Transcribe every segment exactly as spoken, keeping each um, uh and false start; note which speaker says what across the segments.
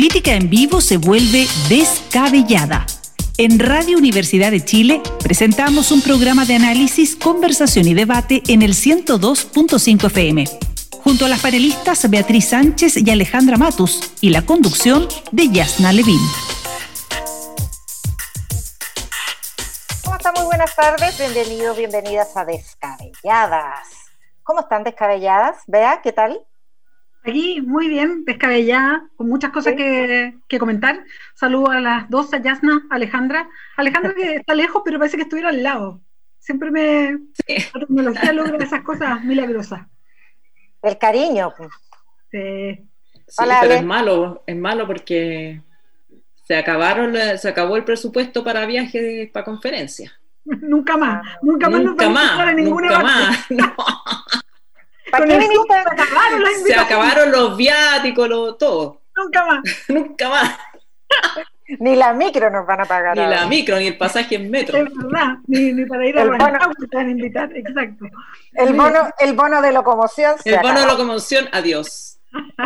Speaker 1: política en vivo se vuelve descabellada. En Radio Universidad de Chile presentamos un programa de análisis, conversación y debate en el ciento dos punto cinco F M, junto a las panelistas Beatriz Sánchez y Alejandra Matus, y la conducción de Yasna Levin.
Speaker 2: ¿Cómo están? Muy buenas tardes, bienvenidos, bienvenidas a Descabelladas. ¿Cómo están Descabelladas? Bea, ¿qué tal?
Speaker 3: Aquí, muy bien, descabellada, con muchas cosas ¿Sí? que, que comentar. Saludo a las dos, a Yasna, a Alejandra. Alejandra que está lejos, pero parece que estuviera al lado. Siempre me... Sí. La tecnología logra esas cosas milagrosas.
Speaker 2: El cariño.
Speaker 4: Sí, sí Hola, pero Ale. es malo, es malo porque se acabaron, se acabó el presupuesto para viajes, para conferencias.
Speaker 3: Nunca más, nunca más
Speaker 4: nunca
Speaker 3: nos
Speaker 4: más,
Speaker 3: a ninguna
Speaker 4: nunca
Speaker 3: parte.
Speaker 4: más, no.
Speaker 2: ¿Para qué viniste?
Speaker 3: Se acabaron, las
Speaker 4: se acabaron los viáticos, lo, todo.
Speaker 3: Nunca más.
Speaker 4: Nunca más.
Speaker 2: Ni la micro nos van a pagar.
Speaker 4: Ni
Speaker 2: ahora.
Speaker 4: la micro, ni el pasaje en metro.
Speaker 3: Es verdad, ni, ni para ir a Rancagua te van a invitar, exacto.
Speaker 2: El bono, el bono de locomoción se
Speaker 4: El bono
Speaker 2: acabó.
Speaker 4: de locomoción, adiós.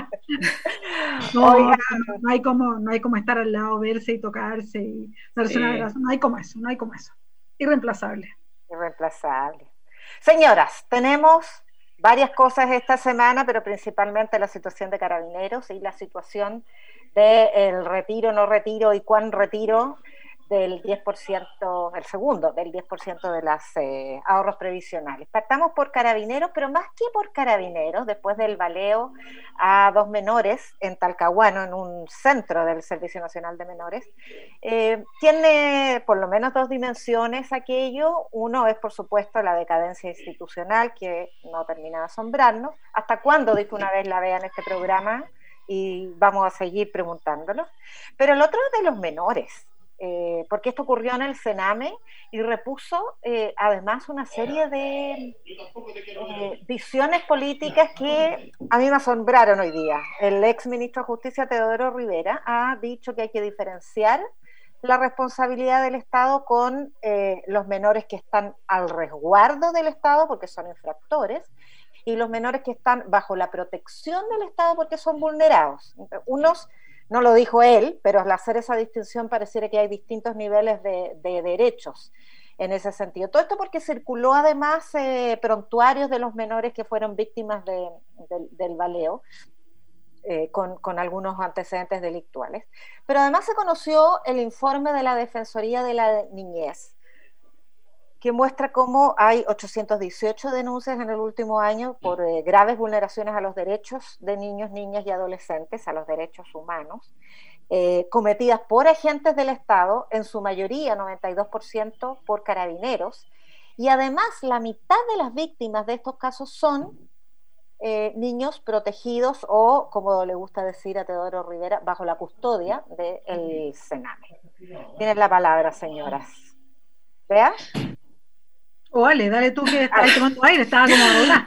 Speaker 3: No, Oiga. no, hay como, no hay como estar al lado, verse y tocarse y darse sí. un abrazo. No hay como eso, no hay como eso. Irreemplazable.
Speaker 2: Irreemplazable. Señoras, tenemos varias cosas esta semana, pero principalmente la situación de Carabineros y la situación del retiro, no retiro y cuán retiro del diez por ciento, el segundo, del diez por ciento de los eh, ahorros previsionales. Partamos por Carabineros, pero más que por Carabineros, después del baleo a dos menores en Talcahuano, en un centro del Servicio Nacional de Menores, eh, tiene por lo menos dos dimensiones aquello. Uno es, por supuesto, la decadencia institucional, que no termina de asombrarnos. ¿Hasta cuándo? Dijo una vez la Bea en este programa, y vamos a seguir preguntándolo. Pero el otro es de los menores. Eh, porque esto ocurrió en el Sename y repuso eh, además una serie de eh, visiones políticas que a mí me asombraron hoy día. El ex ministro de Justicia, Teodoro Rivera, ha dicho que hay que diferenciar la responsabilidad del Estado con eh, los menores que están al resguardo del Estado porque son infractores, y los menores que están bajo la protección del Estado porque son vulnerados. Unos, no lo dijo él, pero al hacer esa distinción pareciera que hay distintos niveles de, de derechos en ese sentido. Todo esto porque circuló además eh, prontuarios de los menores que fueron víctimas de, de, del baleo, eh, con, con algunos antecedentes delictuales. Pero además se conoció el informe de la Defensoría de la Niñez, que muestra cómo hay ochocientas dieciocho denuncias en el último año por eh, graves vulneraciones a los derechos de niños, niñas y adolescentes, a los derechos humanos, eh, cometidas por agentes del Estado, en su mayoría, noventa y dos por ciento, por Carabineros, y además la mitad de las víctimas de estos casos son eh, niños protegidos o, como le gusta decir a Teodoro Rivera, bajo la custodia del Sename. Tienen la palabra, señoras. ¿Vea?
Speaker 3: O oh, vale, dale tú que estás tomando aire, estaba como a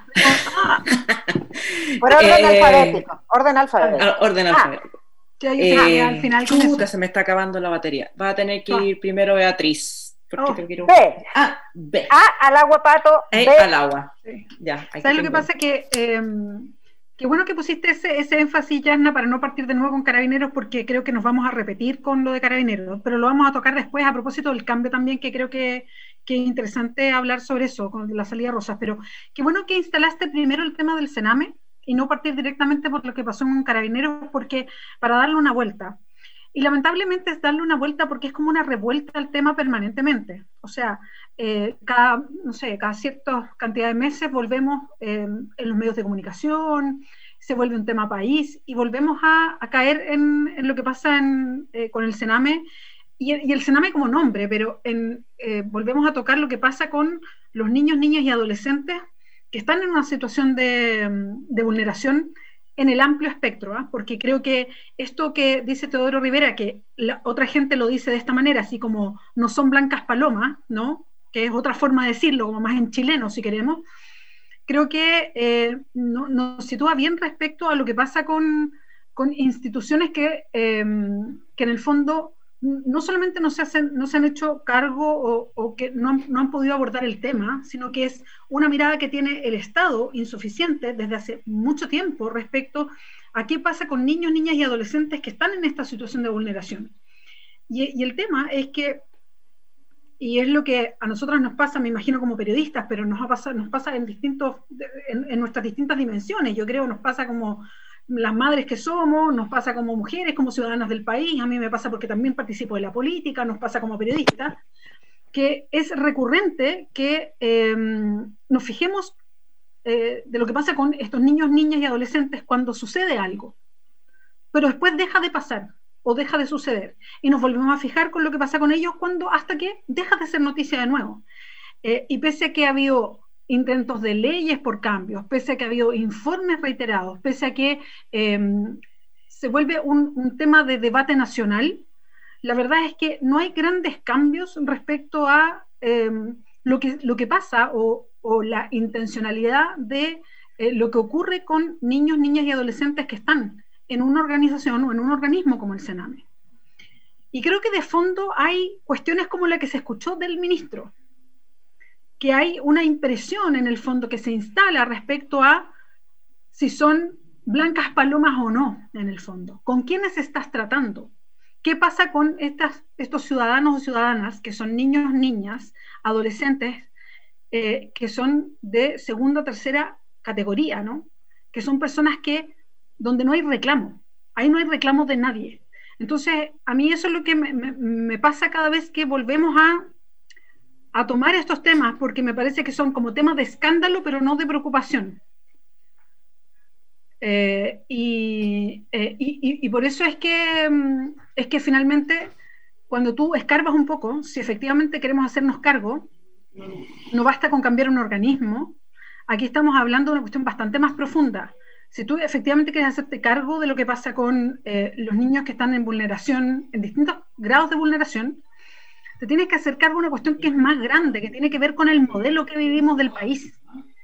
Speaker 2: Por orden
Speaker 4: eh,
Speaker 2: alfabético, orden alfabético.
Speaker 4: Orden alfabético.
Speaker 3: Ah,
Speaker 4: eh,
Speaker 3: al final
Speaker 4: chuta, se me está acabando la batería. Va a tener que ir oh. primero Beatriz. Porque
Speaker 2: oh.
Speaker 4: te quiero...
Speaker 2: B.
Speaker 4: Ah, B.
Speaker 2: A al agua, Pato.
Speaker 4: E,
Speaker 2: B
Speaker 4: al agua.
Speaker 3: Sí.
Speaker 4: Ya,
Speaker 3: ¿sabes lo que pasa? Que eh, qué bueno que pusiste ese, ese énfasis, Yasna, para no partir de nuevo con Carabineros, porque creo que nos vamos a repetir con lo de Carabineros, pero lo vamos a tocar después a propósito del cambio también, que creo que que es interesante hablar sobre eso, con la salida de Rosas, pero qué bueno que instalaste primero el tema del Sename y no partir directamente por lo que pasó en Carabineros, porque para darle una vuelta. Y lamentablemente es darle una vuelta porque es como una revuelta al tema permanentemente. O sea, eh, cada, no sé, cada cierta cantidad de meses volvemos eh, en los medios de comunicación, se vuelve un tema país y volvemos a, a caer en, en lo que pasa en, eh, con el Sename. Y, y el Sename como nombre, pero en, eh, volvemos a tocar lo que pasa con los niños, niñas y adolescentes que están en una situación de, de vulneración en el amplio espectro, ¿eh? Porque creo que esto que dice Teodoro Rivera, que la, otra gente lo dice de esta manera, así como no son blancas palomas, ¿no? Que es otra forma de decirlo, como más en chileno si queremos, creo que eh, no, nos sitúa bien respecto a lo que pasa con, con instituciones que, eh, que en el fondo no solamente no se, hacen, no se han hecho cargo o, o que no han, no han podido abordar el tema, sino que es una mirada que tiene el Estado insuficiente desde hace mucho tiempo respecto a qué pasa con niños, niñas y adolescentes que están en esta situación de vulneración. Y, y el tema es que, y es lo que a nosotros nos pasa, me imagino como periodistas, pero nos, ha pasado, nos pasa en, distintos, en, en nuestras distintas dimensiones, yo creo, nos pasa como las madres que somos, nos pasa como mujeres, como ciudadanas del país, a mí me pasa porque también participo de la política, nos pasa como periodistas, que es recurrente que eh, nos fijemos eh, de lo que pasa con estos niños, niñas y adolescentes cuando sucede algo, pero después deja de pasar o deja de suceder, y nos volvemos a fijar con lo que pasa con ellos cuando hasta que deja de ser noticia de nuevo. Eh, y pese a que ha habido intentos de leyes por cambios, pese a que ha habido informes reiterados, pese a que eh, se vuelve un, un tema de debate nacional, la verdad es que no hay grandes cambios respecto a eh, lo, que, lo que pasa o, o la intencionalidad de eh, lo que ocurre con niños, niñas y adolescentes que están en una organización o en un organismo como el Sename. Y creo que de fondo hay cuestiones como la que se escuchó del ministro, que hay una impresión en el fondo que se instala respecto a si son blancas palomas o no, en el fondo. ¿Con quiénes estás tratando? ¿Qué pasa con estas, estos ciudadanos o ciudadanas que son niños, niñas, adolescentes, eh, que son de segunda o tercera categoría, ¿no? Que son personas que donde no hay reclamo, ahí no hay reclamo de nadie. Entonces, a mí eso es lo que me, me, me pasa cada vez que volvemos a, a tomar estos temas, porque me parece que son como temas de escándalo, pero no de preocupación. Eh, y, eh, y, y, y por eso es que, es que finalmente, cuando tú escarbas un poco, si efectivamente queremos hacernos cargo, no basta con cambiar un organismo, aquí estamos hablando de una cuestión bastante más profunda. Si tú efectivamente quieres hacerte cargo de lo que pasa con eh, los niños que están en vulneración, en distintos grados de vulneración, te tienes que hacer cargo de una cuestión que es más grande, que tiene que ver con el modelo que vivimos del país.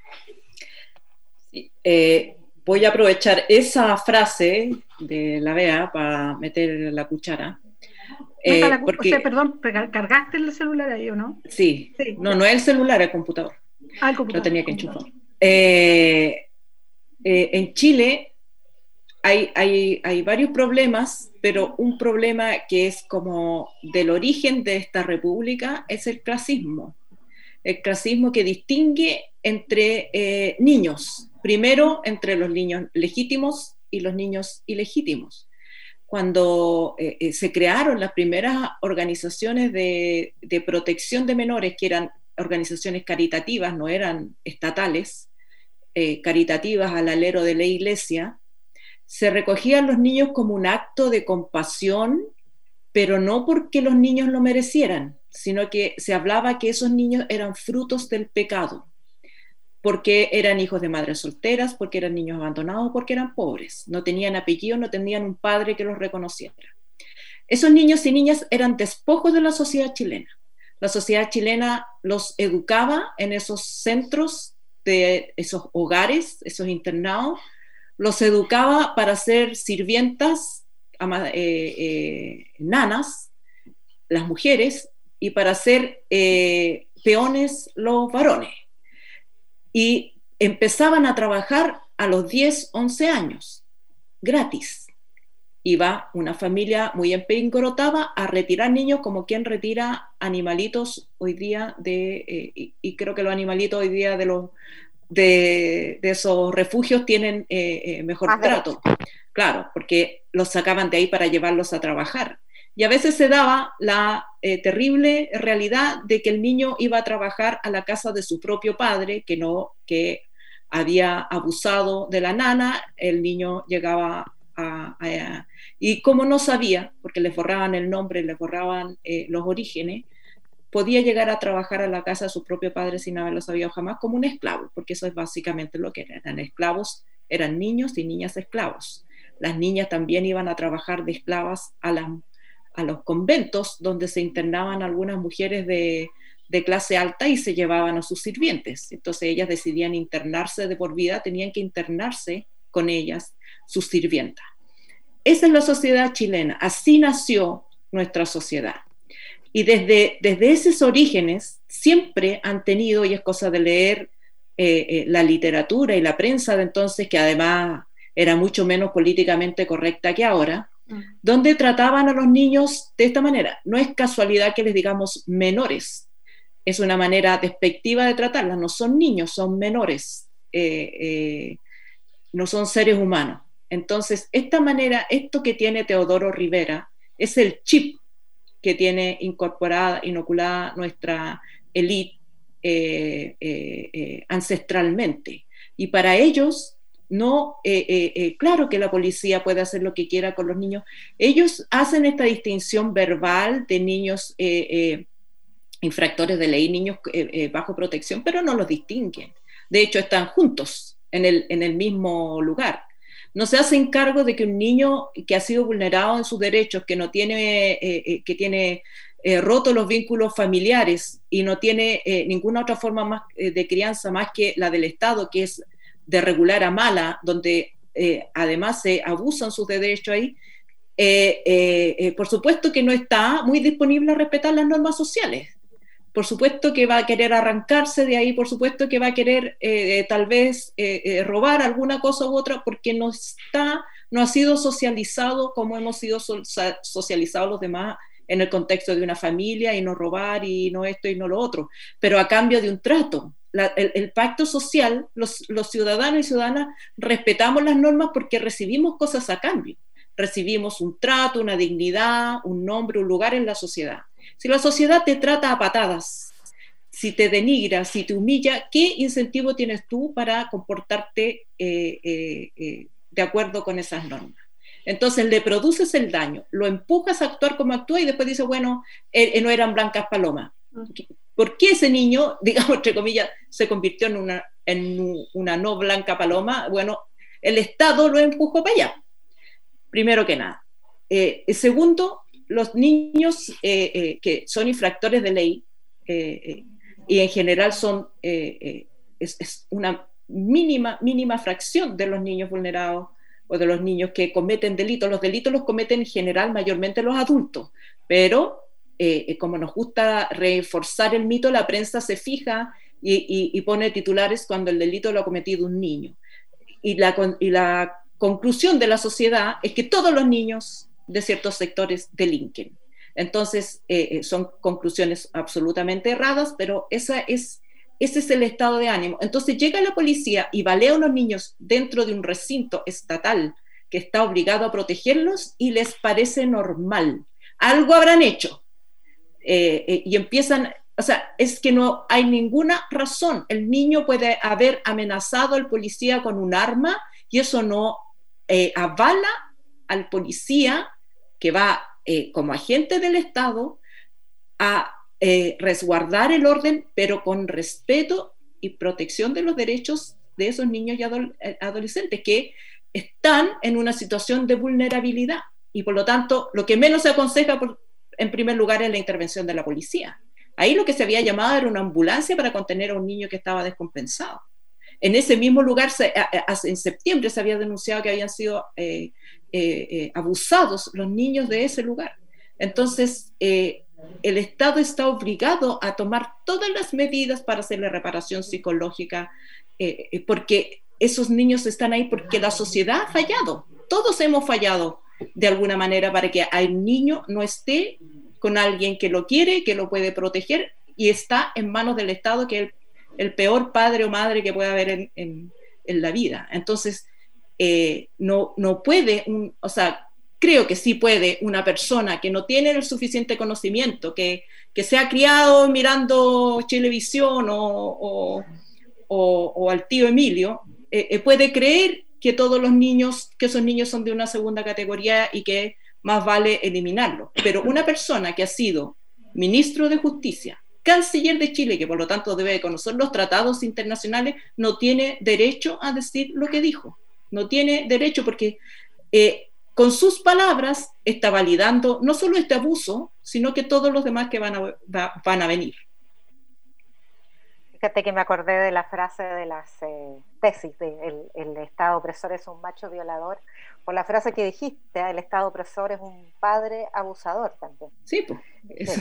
Speaker 4: Sí, eh, voy a aprovechar esa frase de la Bea para meter la cuchara.
Speaker 3: Eh, la, porque, o sea, perdón, ¿cargaste el celular ahí o no?
Speaker 4: Sí, sí. no, no es el celular, el computador.
Speaker 3: Ah, el computador.
Speaker 4: Lo tenía que enchufar. Eh, Eh, en Chile hay, hay, hay varios problemas, pero un problema que es como del origen de esta república es el clasismo. El clasismo que distingue entre eh, niños, primero entre los niños legítimos y los niños ilegítimos. Cuando eh, eh, se crearon las primeras organizaciones de, de protección de menores, que eran organizaciones caritativas, no eran estatales, Eh, caritativas al alero de la iglesia, se recogían los niños como un acto de compasión, pero no porque los niños lo merecieran, sino que se hablaba que esos niños eran frutos del pecado, porque eran hijos de madres solteras, porque eran niños abandonados, porque eran pobres, no tenían apellido, no tenían un padre que los reconociera. Esos niños y niñas eran despojos de la sociedad chilena. La sociedad chilena los educaba en esos centros, de esos hogares, esos internados, los educaba para ser sirvientas, eh, eh, nanas, las mujeres, y para ser eh, peones los varones. Y empezaban a trabajar a los diez, once años, gratis. Iba una familia muy empingorotada a retirar niños como quien retira animalitos hoy día, de, eh, y, y creo que los animalitos hoy día de, los, de, de esos refugios tienen eh, eh, mejor ah, trato. Claro, porque los sacaban de ahí para llevarlos a trabajar. Y a veces se daba la eh, terrible realidad de que el niño iba a trabajar a la casa de su propio padre, que, no, que había abusado de la nana, el niño llegaba a... a y como no sabía, porque les borraban el nombre, les borraban eh, los orígenes, podía llegar a trabajar a la casa de su propio padre sin haberlo sabido jamás, como un esclavo, porque eso es básicamente lo que eran. Eran esclavos, eran niños y niñas esclavos. Las niñas también iban a trabajar de esclavas a, la, a los conventos, donde se internaban algunas mujeres de, de clase alta y se llevaban a sus sirvientes. Entonces ellas decidían internarse de por vida, tenían que internarse con ellas, sus sirvientas. Esa es la sociedad chilena, así nació nuestra sociedad. Y desde, desde esos orígenes siempre han tenido, y es cosa de leer eh, eh, la literatura y la prensa de entonces, que además era mucho menos políticamente correcta que ahora, donde trataban a los niños de esta manera. No es casualidad que les digamos menores, es una manera despectiva de tratarlas, no son niños, son menores, eh, eh, no son seres humanos. Entonces, esta manera, esto que tiene Teodoro Rivera, es el chip que tiene incorporada, inoculada nuestra élite eh, eh, eh, ancestralmente. Y para ellos, no, eh, eh, eh, claro que la policía puede hacer lo que quiera con los niños. Ellos hacen esta distinción verbal de niños eh, eh, infractores de ley, niños eh, eh, bajo protección, pero no los distinguen. De hecho, están juntos en el, en el mismo lugar. No se hacen cargo de que un niño que ha sido vulnerado en sus derechos, que no tiene, eh, eh, que tiene eh, roto los vínculos familiares y no tiene eh, ninguna otra forma más eh, de crianza más que la del Estado, que es de regular a mala, donde eh, además se abusan sus derechos ahí, eh, eh, eh, por supuesto que no está muy disponible a respetar las normas sociales. Por supuesto que va a querer arrancarse de ahí, por supuesto que va a querer eh, tal vez eh, eh, robar alguna cosa u otra, porque no está, no ha sido socializado como hemos sido so socializados los demás en el contexto de una familia, y no robar, y no esto y no lo otro, pero a cambio de un trato. La, el, el pacto social, los, los ciudadanos y ciudadanas respetamos las normas porque recibimos cosas a cambio. Recibimos un trato, una dignidad, un nombre, un lugar en la sociedad. Si la sociedad te trata a patadas, si te denigra, si te humilla, ¿qué incentivo tienes tú para comportarte eh, eh, eh, de acuerdo con esas normas? Entonces le produces el daño, lo empujas a actuar como actúa y después dices, bueno, eh, no eran blancas palomas. ¿Por qué ese niño, digamos, entre comillas, se convirtió en una, en una no blanca paloma? Bueno, el Estado lo empujó para allá, primero que nada. Eh, segundo, los niños eh, eh, que son infractores de ley eh, eh, y en general son eh, eh, es, es una mínima, mínima fracción de los niños vulnerados o de los niños que cometen delitos. Los delitos los cometen en general mayormente los adultos, pero eh, como nos gusta reforzar el mito, la prensa se fija y, y, y pone titulares cuando el delito lo ha cometido un niño. Y la, y la conclusión de la sociedad es que todos los niños de ciertos sectores delinquen. Entonces, eh, son conclusiones absolutamente erradas, pero esa es, ese es el estado de ánimo. Entonces llega la policía y balea a los niños dentro de un recinto estatal que está obligado a protegerlos y les parece normal. Algo habrán hecho. Eh, eh, y empiezan, o sea, es que no hay ninguna razón. El niño puede haber amenazado al policía con un arma y eso no eh, avala al policía que va eh, como agente del Estado a eh, resguardar el orden, pero con respeto y protección de los derechos de esos niños y adol adolescentes que están en una situación de vulnerabilidad. Y por lo tanto, lo que menos se aconseja por, en primer lugar es la intervención de la policía. Ahí lo que se había llamado era una ambulancia para contener a un niño que estaba descompensado. En ese mismo lugar, se, a, a, en septiembre se había denunciado que habían sido eh, eh, eh, abusados los niños de ese lugar. Entonces, eh, el Estado está obligado a tomar todas las medidas para hacerle reparación psicológica, eh, eh, porque esos niños están ahí porque la sociedad ha fallado. Todos hemos fallado de alguna manera para que el niño no esté con alguien que lo quiere, que lo puede proteger, y está en manos del Estado, que es el el peor padre o madre que puede haber en, en, en la vida. Entonces, eh, no, no puede, un, o sea, creo que sí puede una persona que no tiene el suficiente conocimiento, que, que se ha criado mirando Chilevisión o, o, o, o al tío Emilio, eh, eh, puede creer que todos los niños, que esos niños son de una segunda categoría y que más vale eliminarlos. Pero una persona que ha sido ministro de Justicia, canciller de Chile, que por lo tanto debe conocer los tratados internacionales, no tiene derecho a decir lo que dijo. No tiene derecho porque eh, con sus palabras está validando no solo este abuso, sino que todos los demás que van a, va, van a venir.
Speaker 2: Fíjate que me acordé de la frase de las eh, tesis de el, el Estado opresor es un macho violador, por la frase que dijiste, el Estado opresor es un padre abusador también.
Speaker 4: Sí, pues. Eso.
Speaker 2: Sí.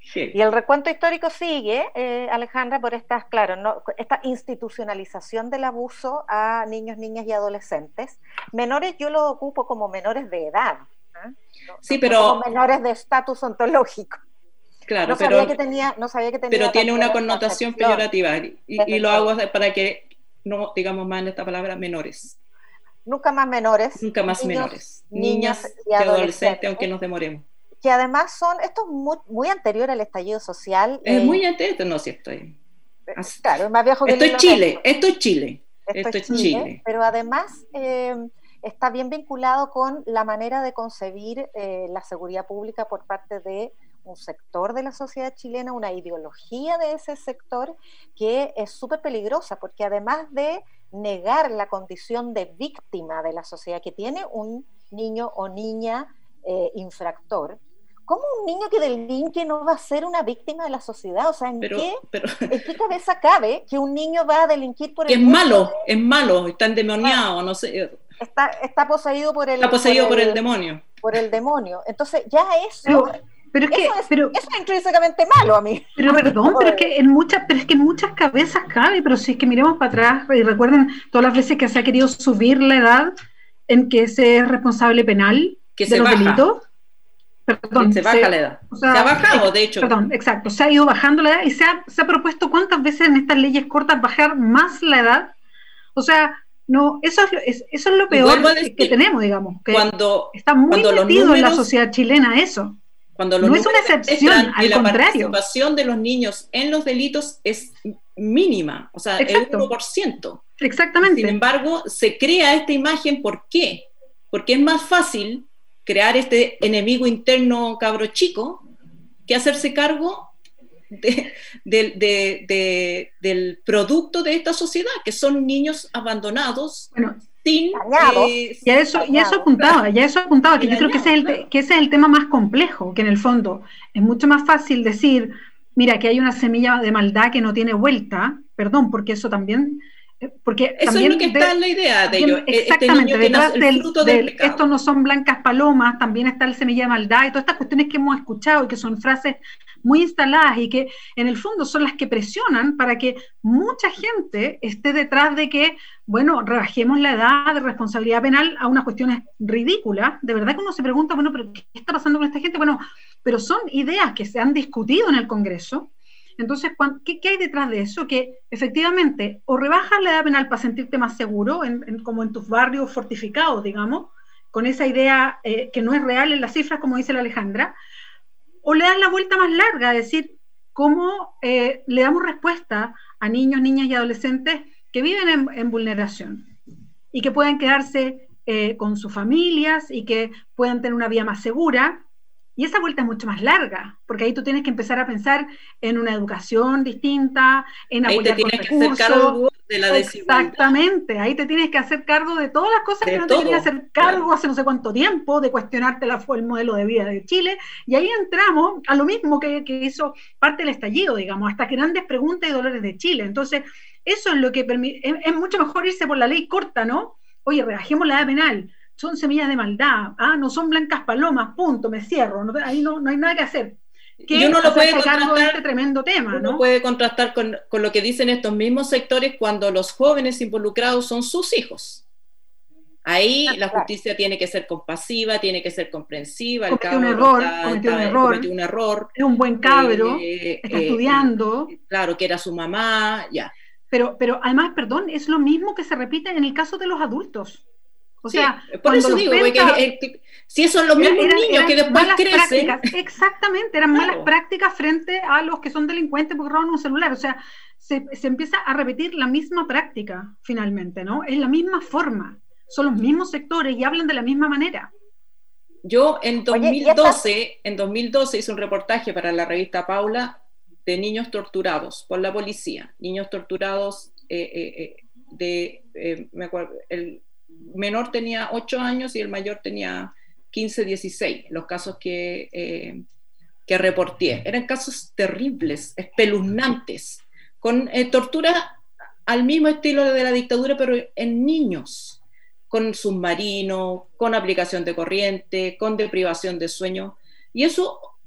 Speaker 2: Sí. Y el recuento histórico sigue, eh, Alejandra, por estas, claro, no, esta institucionalización del abuso a niños, niñas y adolescentes. Menores yo lo ocupo como menores de edad, ¿eh? no,
Speaker 4: sí,
Speaker 2: no,
Speaker 4: pero...
Speaker 2: no como menores de estatus ontológico.
Speaker 4: Claro,
Speaker 2: no
Speaker 4: pero,
Speaker 2: sabía que tenía, no sabía que tenía
Speaker 4: pero tiene una connotación peyorativa, y, y lo hago para que no digamos más en esta palabra menores.
Speaker 2: Nunca más menores.
Speaker 4: Nunca más
Speaker 2: niños,
Speaker 4: menores.
Speaker 2: Niñas,
Speaker 4: niñas
Speaker 2: y adolescentes,
Speaker 4: adolescentes, aunque nos demoremos.
Speaker 2: Que además son, esto es muy, muy anterior al estallido social.
Speaker 4: Es
Speaker 2: eh,
Speaker 4: muy anterior, no, si estoy...
Speaker 2: Claro, es más viejo que
Speaker 4: esto
Speaker 2: el
Speaker 4: es Chile, esto es Chile.
Speaker 2: Esto,
Speaker 4: esto
Speaker 2: es Chile, Chile. Pero además eh, está bien vinculado con la manera de concebir eh, la seguridad pública por parte de un sector de la sociedad chilena, una ideología de ese sector que es súper peligrosa, porque además de negar la condición de víctima de la sociedad que tiene un niño o niña eh, infractor, ¿cómo un niño que delinque no va a ser una víctima de la sociedad? O sea, ¿en,
Speaker 4: pero,
Speaker 2: qué,
Speaker 4: pero,
Speaker 2: ¿en qué cabeza cabe que un niño va a delinquir por
Speaker 4: que
Speaker 2: el
Speaker 4: es malo,
Speaker 2: de...
Speaker 4: es malo, está endemoniado, no sé.
Speaker 2: Está, está poseído por el...
Speaker 4: Está poseído por el,
Speaker 2: por el
Speaker 4: demonio.
Speaker 2: Por el demonio. Entonces, ya eso...
Speaker 3: Pero, pero es que...
Speaker 2: Eso es,
Speaker 3: pero,
Speaker 2: eso es intrínsecamente malo a mí.
Speaker 3: Pero perdón, pero es que en muchas, pero es que en muchas cabezas cabe, pero si es que miremos para atrás y recuerden todas las veces que se ha querido subir la edad en que se es responsable penal
Speaker 4: que
Speaker 3: de
Speaker 4: se
Speaker 3: los
Speaker 4: baja.
Speaker 3: delitos. Perdón,
Speaker 4: se baja se, la edad. O sea, se ha bajado, de hecho.
Speaker 3: Perdón, exacto. Se ha ido bajando la edad y se ha, se ha propuesto cuántas veces en estas leyes cortas bajar más la edad. O sea, no, eso es, eso es lo peor decir, que tenemos, digamos. Que
Speaker 4: cuando,
Speaker 3: está muy
Speaker 4: cuando
Speaker 3: metido
Speaker 4: números,
Speaker 3: en la sociedad chilena eso.
Speaker 4: Cuando los
Speaker 3: no es una excepción, al
Speaker 4: la
Speaker 3: contrario.
Speaker 4: La participación de los niños en los delitos es mínima, o sea, exacto. El uno por ciento.
Speaker 3: Exactamente.
Speaker 4: Sin embargo, se crea esta imagen, ¿por qué? Porque es más fácil crear este enemigo interno cabro chico que hacerse cargo de, de, de, de, del producto de esta sociedad, que son niños abandonados,
Speaker 3: bueno,
Speaker 4: sin...
Speaker 3: Eh, y, a eso, y eso apuntaba, ya eso apuntaba, que yo creo que ese, es el, claro. que ese es el tema más complejo, que en el fondo es mucho más fácil decir, mira, que hay una semilla de maldad que no tiene vuelta, perdón, porque eso también... Porque
Speaker 4: eso
Speaker 3: también
Speaker 4: es lo que está de, en la idea de ellos.
Speaker 3: Exactamente,
Speaker 4: este
Speaker 3: detrás
Speaker 4: del,
Speaker 3: del,
Speaker 4: del,
Speaker 3: del esto no son blancas palomas, también está el semilla de maldad y todas estas cuestiones que hemos escuchado y que son frases muy instaladas y que en el fondo son las que presionan para que mucha gente esté detrás de que, bueno, rebajemos la edad de responsabilidad penal a unas cuestiones ridículas. De verdad que uno se pregunta, bueno, pero ¿qué está pasando con esta gente? Bueno, pero son ideas que se han discutido en el Congreso. Entonces, ¿qué, ¿qué hay detrás de eso? Que efectivamente, o rebajas la edad penal para sentirte más seguro, en, en, como en tus barrios fortificados, digamos, con esa idea eh, que no es real en las cifras, como dice la Alejandra, o le das la vuelta más larga, es decir, cómo eh, le damos respuesta a niños, niñas y adolescentes que viven en, en vulneración y que pueden quedarse eh, con sus familias y que puedan tener una vida más segura. Y esa vuelta es mucho más larga, porque ahí tú tienes que empezar a pensar en una educación distinta, en
Speaker 4: ahí
Speaker 3: apoyar
Speaker 4: te
Speaker 3: con
Speaker 4: tienes
Speaker 3: recursos.
Speaker 4: Que hacer cargo de la desigualdad.
Speaker 3: Exactamente, ahí te tienes que hacer cargo de todas las cosas de que no todo, te querías hacer cargo claro. hace no sé cuánto tiempo, de cuestionarte la, el modelo de vida de Chile, y ahí entramos a lo mismo que, que hizo parte del estallido, digamos, hasta grandes preguntas y dolores de Chile. Entonces, eso es lo que permite, es, es mucho mejor irse por la ley corta, ¿no? Oye, rebajemos la edad penal. Son semillas de maldad, ah, no son blancas palomas, punto, me cierro, no, ahí no, no hay nada que hacer.
Speaker 4: Que y uno lo puede
Speaker 3: contrastar, de este tremendo tema,
Speaker 4: uno
Speaker 3: ¿no?
Speaker 4: puede contrastar con, con lo que dicen estos mismos sectores cuando los jóvenes involucrados son sus hijos. Ahí ah, la justicia claro. tiene que ser compasiva, tiene que ser comprensiva.
Speaker 3: Cometió un error,
Speaker 4: está,
Speaker 3: cometió,
Speaker 4: está,
Speaker 3: un error
Speaker 4: cometió un error.
Speaker 3: Es un buen cabro,
Speaker 4: eh,
Speaker 3: está
Speaker 4: eh,
Speaker 3: estudiando.
Speaker 4: Eh, claro, que era su mamá, ya.
Speaker 3: Pero, pero además, perdón, es lo mismo que se repite en el caso de los adultos. O
Speaker 4: sí,
Speaker 3: sea,
Speaker 4: por eso digo, penta, porque eh, eh, si esos son los mismos eran, niños eran que después crecen.
Speaker 3: Prácticas, exactamente, eran claro. malas prácticas frente a los que son delincuentes porque roban un celular. O sea, se, se empieza a repetir la misma práctica finalmente, ¿no? Es la misma forma, son los mismos sectores y hablan de la misma manera.
Speaker 4: Yo en dos mil doce, Oye, en dos mil doce hice un reportaje para la revista Paula de niños torturados por la policía, niños torturados eh, eh, de, eh, me acuerdo, el menor tenía ocho años y el mayor tenía quince, dieciséis, los casos que, eh, que reporté. Eran casos terribles, espeluznantes, con eh, tortura al mismo estilo de la dictadura, pero en niños, con submarino, con aplicación de corriente, con deprivación de sueño. Y eso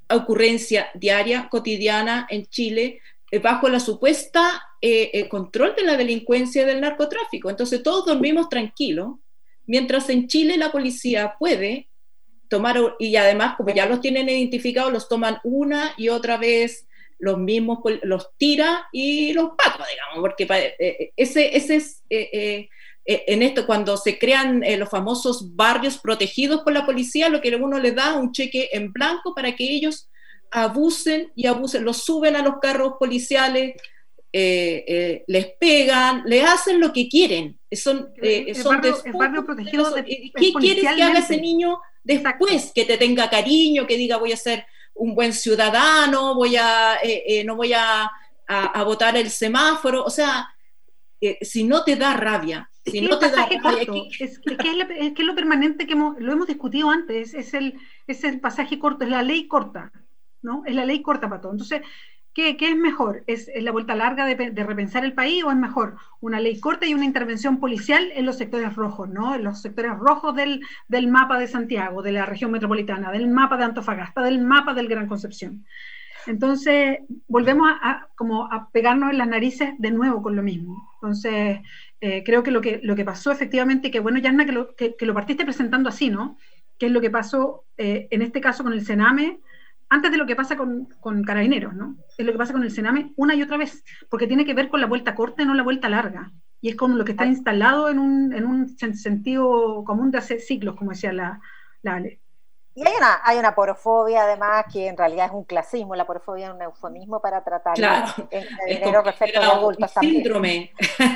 Speaker 4: ocurrencia diaria, cotidiana en Chile, eh, bajo la supuesta eh, eh, control de la delincuencia y del narcotráfico. Entonces todos dormimos tranquilos, mientras en Chile la policía puede tomar, y además como ya los tienen identificados, los toman una y otra vez, los mismos los tira y los paga, digamos, porque eh, ese, ese es... Eh, eh, en esto, cuando se crean eh, los famosos barrios protegidos por la policía, lo que uno les da un cheque en blanco para que ellos abusen y abusen, los suben a los carros policiales, eh, eh, les pegan, les hacen lo que quieren. Son, eh,
Speaker 3: el,
Speaker 4: son
Speaker 3: barrio, el barrio protegido de,
Speaker 4: ¿qué quieres que haga ese niño después? Exacto. Que te tenga cariño, que diga voy a ser un buen ciudadano, voy a, eh, eh, no voy a, a, a botar el semáforo, o sea, eh, si no te da rabia, si no te da rabia,
Speaker 3: que... es, que, es, que es, la, es que es lo permanente que hemos, lo hemos discutido antes, es el, es el pasaje corto, es la ley corta, ¿no? Es la ley corta para todo. Entonces, ¿qué, qué es mejor? ¿Es, ¿Es la vuelta larga de, de repensar el país o es mejor una ley corta y una intervención policial en los sectores rojos, ¿no? En los sectores rojos del, del mapa de Santiago, de la región metropolitana, del mapa de Antofagasta, del mapa del Gran Concepción? Entonces, volvemos a, a, como a pegarnos en las narices de nuevo con lo mismo. Entonces, eh, creo que lo, que lo que pasó efectivamente, que bueno, Yanna, que lo, que, que lo partiste presentando así, ¿no? Que es lo que pasó eh, en este caso con el Sename, antes de lo que pasa con, con Carabineros, ¿no? Es lo que pasa con el Sename una y otra vez, porque tiene que ver con la vuelta corta y no la vuelta larga. Y es como lo que está instalado en un, en un sentido común de hace siglos, como decía la, la Ale.
Speaker 2: Y hay una, hay una porofobia, además, que en realidad es un clasismo. La porofobia es un eufemismo para tratar
Speaker 4: claro,
Speaker 2: en Carabineros respecto a los adultos
Speaker 4: también. Síndrome.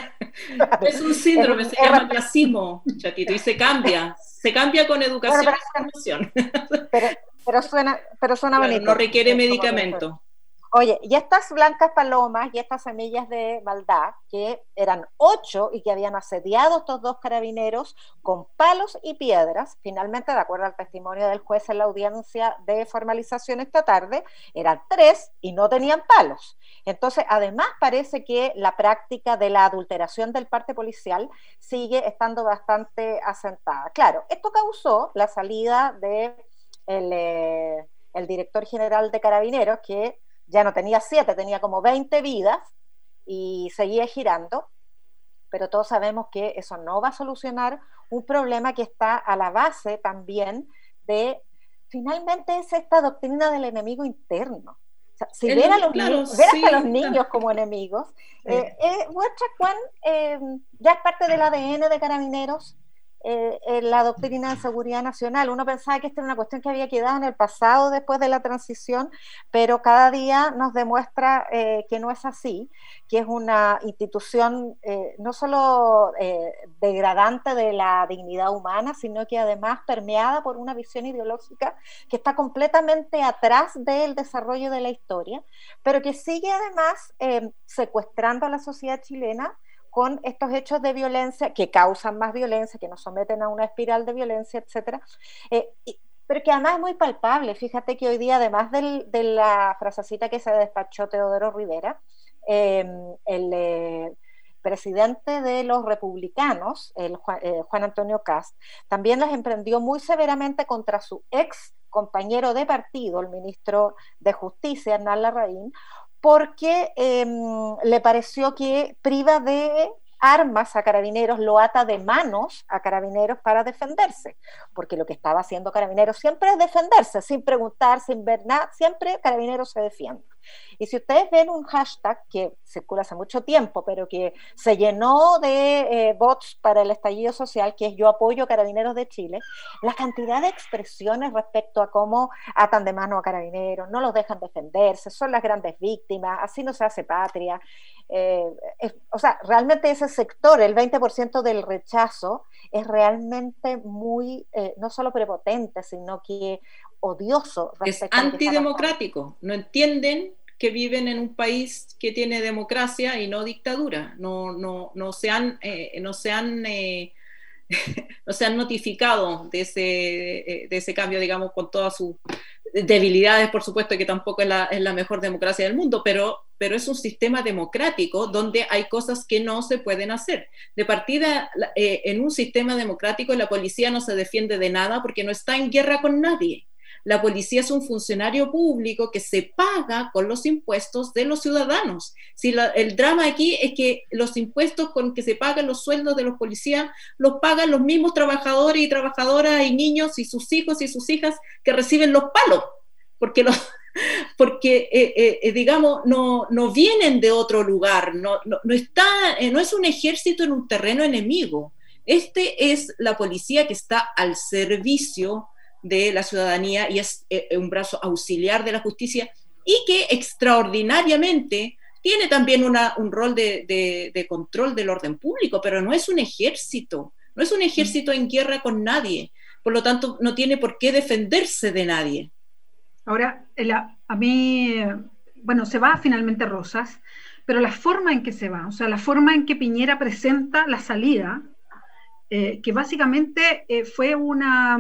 Speaker 4: Es un síndrome, se llama clasismo, Chatito, y se cambia. Se cambia con educación
Speaker 2: bueno,
Speaker 4: pero, y formación.
Speaker 2: Pero, pero suena, pero suena
Speaker 4: claro,
Speaker 2: bonito.
Speaker 4: No requiere medicamento.
Speaker 2: Oye, y estas blancas palomas y estas semillas de maldad, que eran ocho y que habían asediado a estos dos carabineros con palos y piedras, finalmente, de acuerdo al testimonio del juez en la audiencia de formalización esta tarde, eran tres y no tenían palos. Entonces, además, parece que la práctica de la adulteración del parte policial sigue estando bastante asentada. Claro, esto causó la salida de el, eh, el director general de Carabineros, que ya no tenía siete, tenía como veinte vidas y seguía girando, pero todos sabemos que eso no va a solucionar un problema que está a la base también de, finalmente, es esta doctrina del enemigo interno. O sea, si ver a los, claro, ni- ver sí, a los niños claro. como enemigos, sí. eh, eh, muestra cuán eh, ya es parte del A D N de Carabineros, Eh, en la doctrina de seguridad nacional. Uno pensaba que esta era una cuestión que había quedado en el pasado después de la transición, pero cada día nos demuestra eh, que no es así, que es una institución eh, no solo eh, degradante de la dignidad humana, sino que además permeada por una visión ideológica que está completamente atrás del desarrollo de la historia, pero que sigue además eh, secuestrando a la sociedad chilena con estos hechos de violencia que causan más violencia, que nos someten a una espiral de violencia, etcétera, eh, y, pero que además es muy palpable. Fíjate que hoy día, además del, de la frasecita que se despachó Teodoro Rivera, eh, el eh, presidente de los republicanos, el Juan, eh, Juan Antonio Kast, también las emprendió muy severamente contra su ex compañero de partido, el ministro de Justicia, Hernán Larraín, porque eh, le pareció que priva de armas a Carabineros, lo ata de manos a Carabineros para defenderse, porque lo que estaba haciendo Carabineros siempre es defenderse, sin preguntar, sin ver nada, siempre Carabineros se defiende. Y si ustedes ven un hashtag que circula hace mucho tiempo, pero que se llenó de eh, bots para el estallido social, que es Yo Apoyo Carabineros de Chile, la cantidad de expresiones respecto a cómo atan de mano a Carabineros, no los dejan defenderse, son las grandes víctimas, así no se hace patria. Eh, es, o sea, realmente ese sector, el veinte por ciento del rechazo, es realmente muy, eh, no solo prepotente, sino que odioso.
Speaker 4: Es antidemocrático, no entienden que viven en un país que tiene democracia y no dictadura, no, no, no se han, eh, no se han, eh, no se han notificado de ese, de ese cambio, digamos, con todas sus debilidades, por supuesto que tampoco es la, es la mejor democracia del mundo, pero, pero es un sistema democrático donde hay cosas que no se pueden hacer. De partida, eh, en un sistema democrático la policía no se defiende de nada porque no está en guerra con nadie. La policía es un funcionario público que se paga con los impuestos de los ciudadanos. Si la, el drama aquí es que los impuestos con que se pagan los sueldos de los policías los pagan los mismos trabajadores y trabajadoras y niños y sus hijos y sus hijas que reciben los palos, porque los... porque eh, eh, digamos no, no vienen de otro lugar, no, no, no, está, eh, no es un ejército en un terreno enemigo. Este es la policía que está al servicio de la ciudadanía y es eh, un brazo auxiliar de la justicia y que extraordinariamente tiene también una, un rol de, de, de control del orden público, pero no es un ejército, no es un ejército en guerra con nadie, por lo tanto no tiene por qué defenderse de nadie.
Speaker 3: Ahora, la, a mí, bueno, se va finalmente Rosas, pero la forma en que se va, o sea, la forma en que Piñera presenta la salida, eh, que básicamente eh, fue una,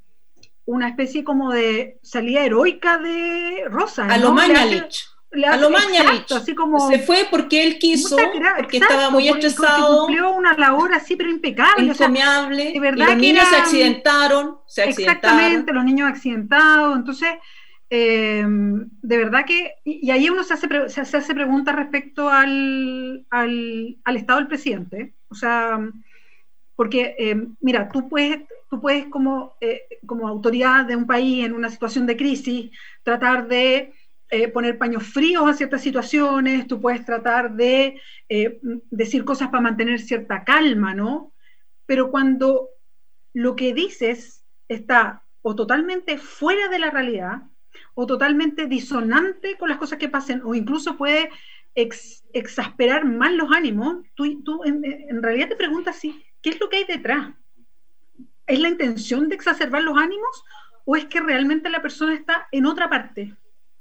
Speaker 3: una especie como de salida heroica de Rosas.
Speaker 4: A
Speaker 3: ¿no?
Speaker 4: lo Mañalich. A lo Mañalich.
Speaker 3: Así como
Speaker 4: se fue porque él quiso,
Speaker 3: gra-
Speaker 4: porque
Speaker 3: exacto,
Speaker 4: estaba muy
Speaker 3: porque,
Speaker 4: estresado.
Speaker 3: porque cumplió una labor así, pero impecable.
Speaker 4: Encomiable.
Speaker 3: O sea, de
Speaker 4: y
Speaker 3: verdad
Speaker 4: los
Speaker 3: que
Speaker 4: niños
Speaker 3: era,
Speaker 4: se accidentaron. Se accidentaron.
Speaker 3: Exactamente, los niños accidentados. Entonces, eh, de verdad que... Y, y ahí uno se hace, se, se hace preguntas respecto al, al, al estado del presidente. O sea, porque, eh, mira, tú puedes, tú puedes como, eh, como autoridad de un país en una situación de crisis, tratar de... Eh, poner paños fríos a ciertas situaciones, tú puedes tratar de eh, decir cosas para mantener cierta calma, ¿no? Pero cuando lo que dices está o totalmente fuera de la realidad, o totalmente disonante con las cosas que pasen, o incluso puede ex, exasperar más los ánimos, tú, tú en, en realidad te preguntas si, ¿qué es lo que hay detrás? ¿Es la intención de exacerbar los ánimos o es que realmente la persona está en otra parte?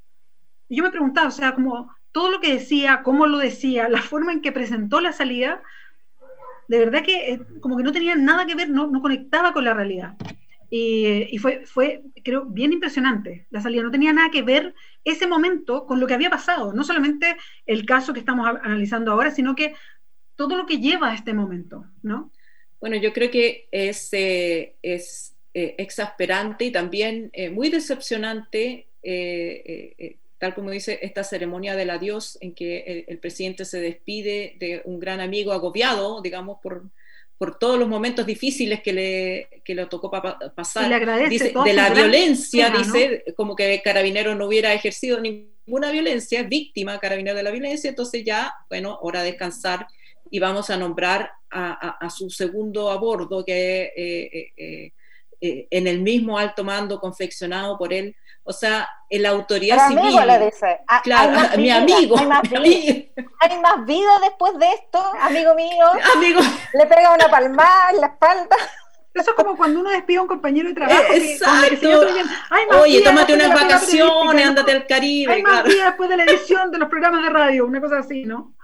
Speaker 3: Y yo me preguntaba, o sea, como todo lo que decía, cómo lo decía, la forma en que presentó la salida, de verdad que eh, como que no tenía nada que ver, no, no conectaba con la realidad. Y, y fue, fue, creo, bien impresionante la salida. No tenía nada que ver ese momento con lo que había pasado. No solamente el caso que estamos a, analizando ahora, sino que todo lo que lleva a este momento, ¿no?
Speaker 4: Bueno, yo creo que es, eh, es eh, exasperante y también eh, muy decepcionante eh, eh, tal como dice esta ceremonia del adiós, en que el, el presidente se despide de un gran amigo agobiado, digamos, por, por todos los momentos difíciles que le, que le tocó pa pasar.
Speaker 3: Y le agradece
Speaker 4: dice,
Speaker 3: todo
Speaker 4: de la violencia,
Speaker 3: pena,
Speaker 4: dice,
Speaker 3: ¿no?
Speaker 4: Como que Carabineros no hubiera ejercido ninguna violencia, es víctima Carabineros de la violencia, entonces ya, bueno, hora de descansar, y vamos a nombrar a, a, a su segundo a bordo, que eh, eh, eh, en el mismo alto mando confeccionado por él. O sea, en la autoridad
Speaker 2: Pero
Speaker 4: civil.
Speaker 2: amigo le dice,
Speaker 4: claro, a, mi
Speaker 2: vida,
Speaker 4: amigo.
Speaker 2: Hay más,
Speaker 4: mi
Speaker 2: vida,
Speaker 4: amigo.
Speaker 2: hay más vida después de esto, amigo mío.
Speaker 4: Amigo.
Speaker 2: Le pega una palmada en la espalda.
Speaker 3: Eso es como cuando uno despide a un compañero de trabajo.
Speaker 4: Eh,
Speaker 3: que,
Speaker 4: exacto.
Speaker 3: Bien, Oye,
Speaker 4: tómate unas vacaciones, ándate al Caribe.
Speaker 3: Hay
Speaker 4: claro.
Speaker 3: más vida después de la edición de los programas de radio, una cosa así, ¿no?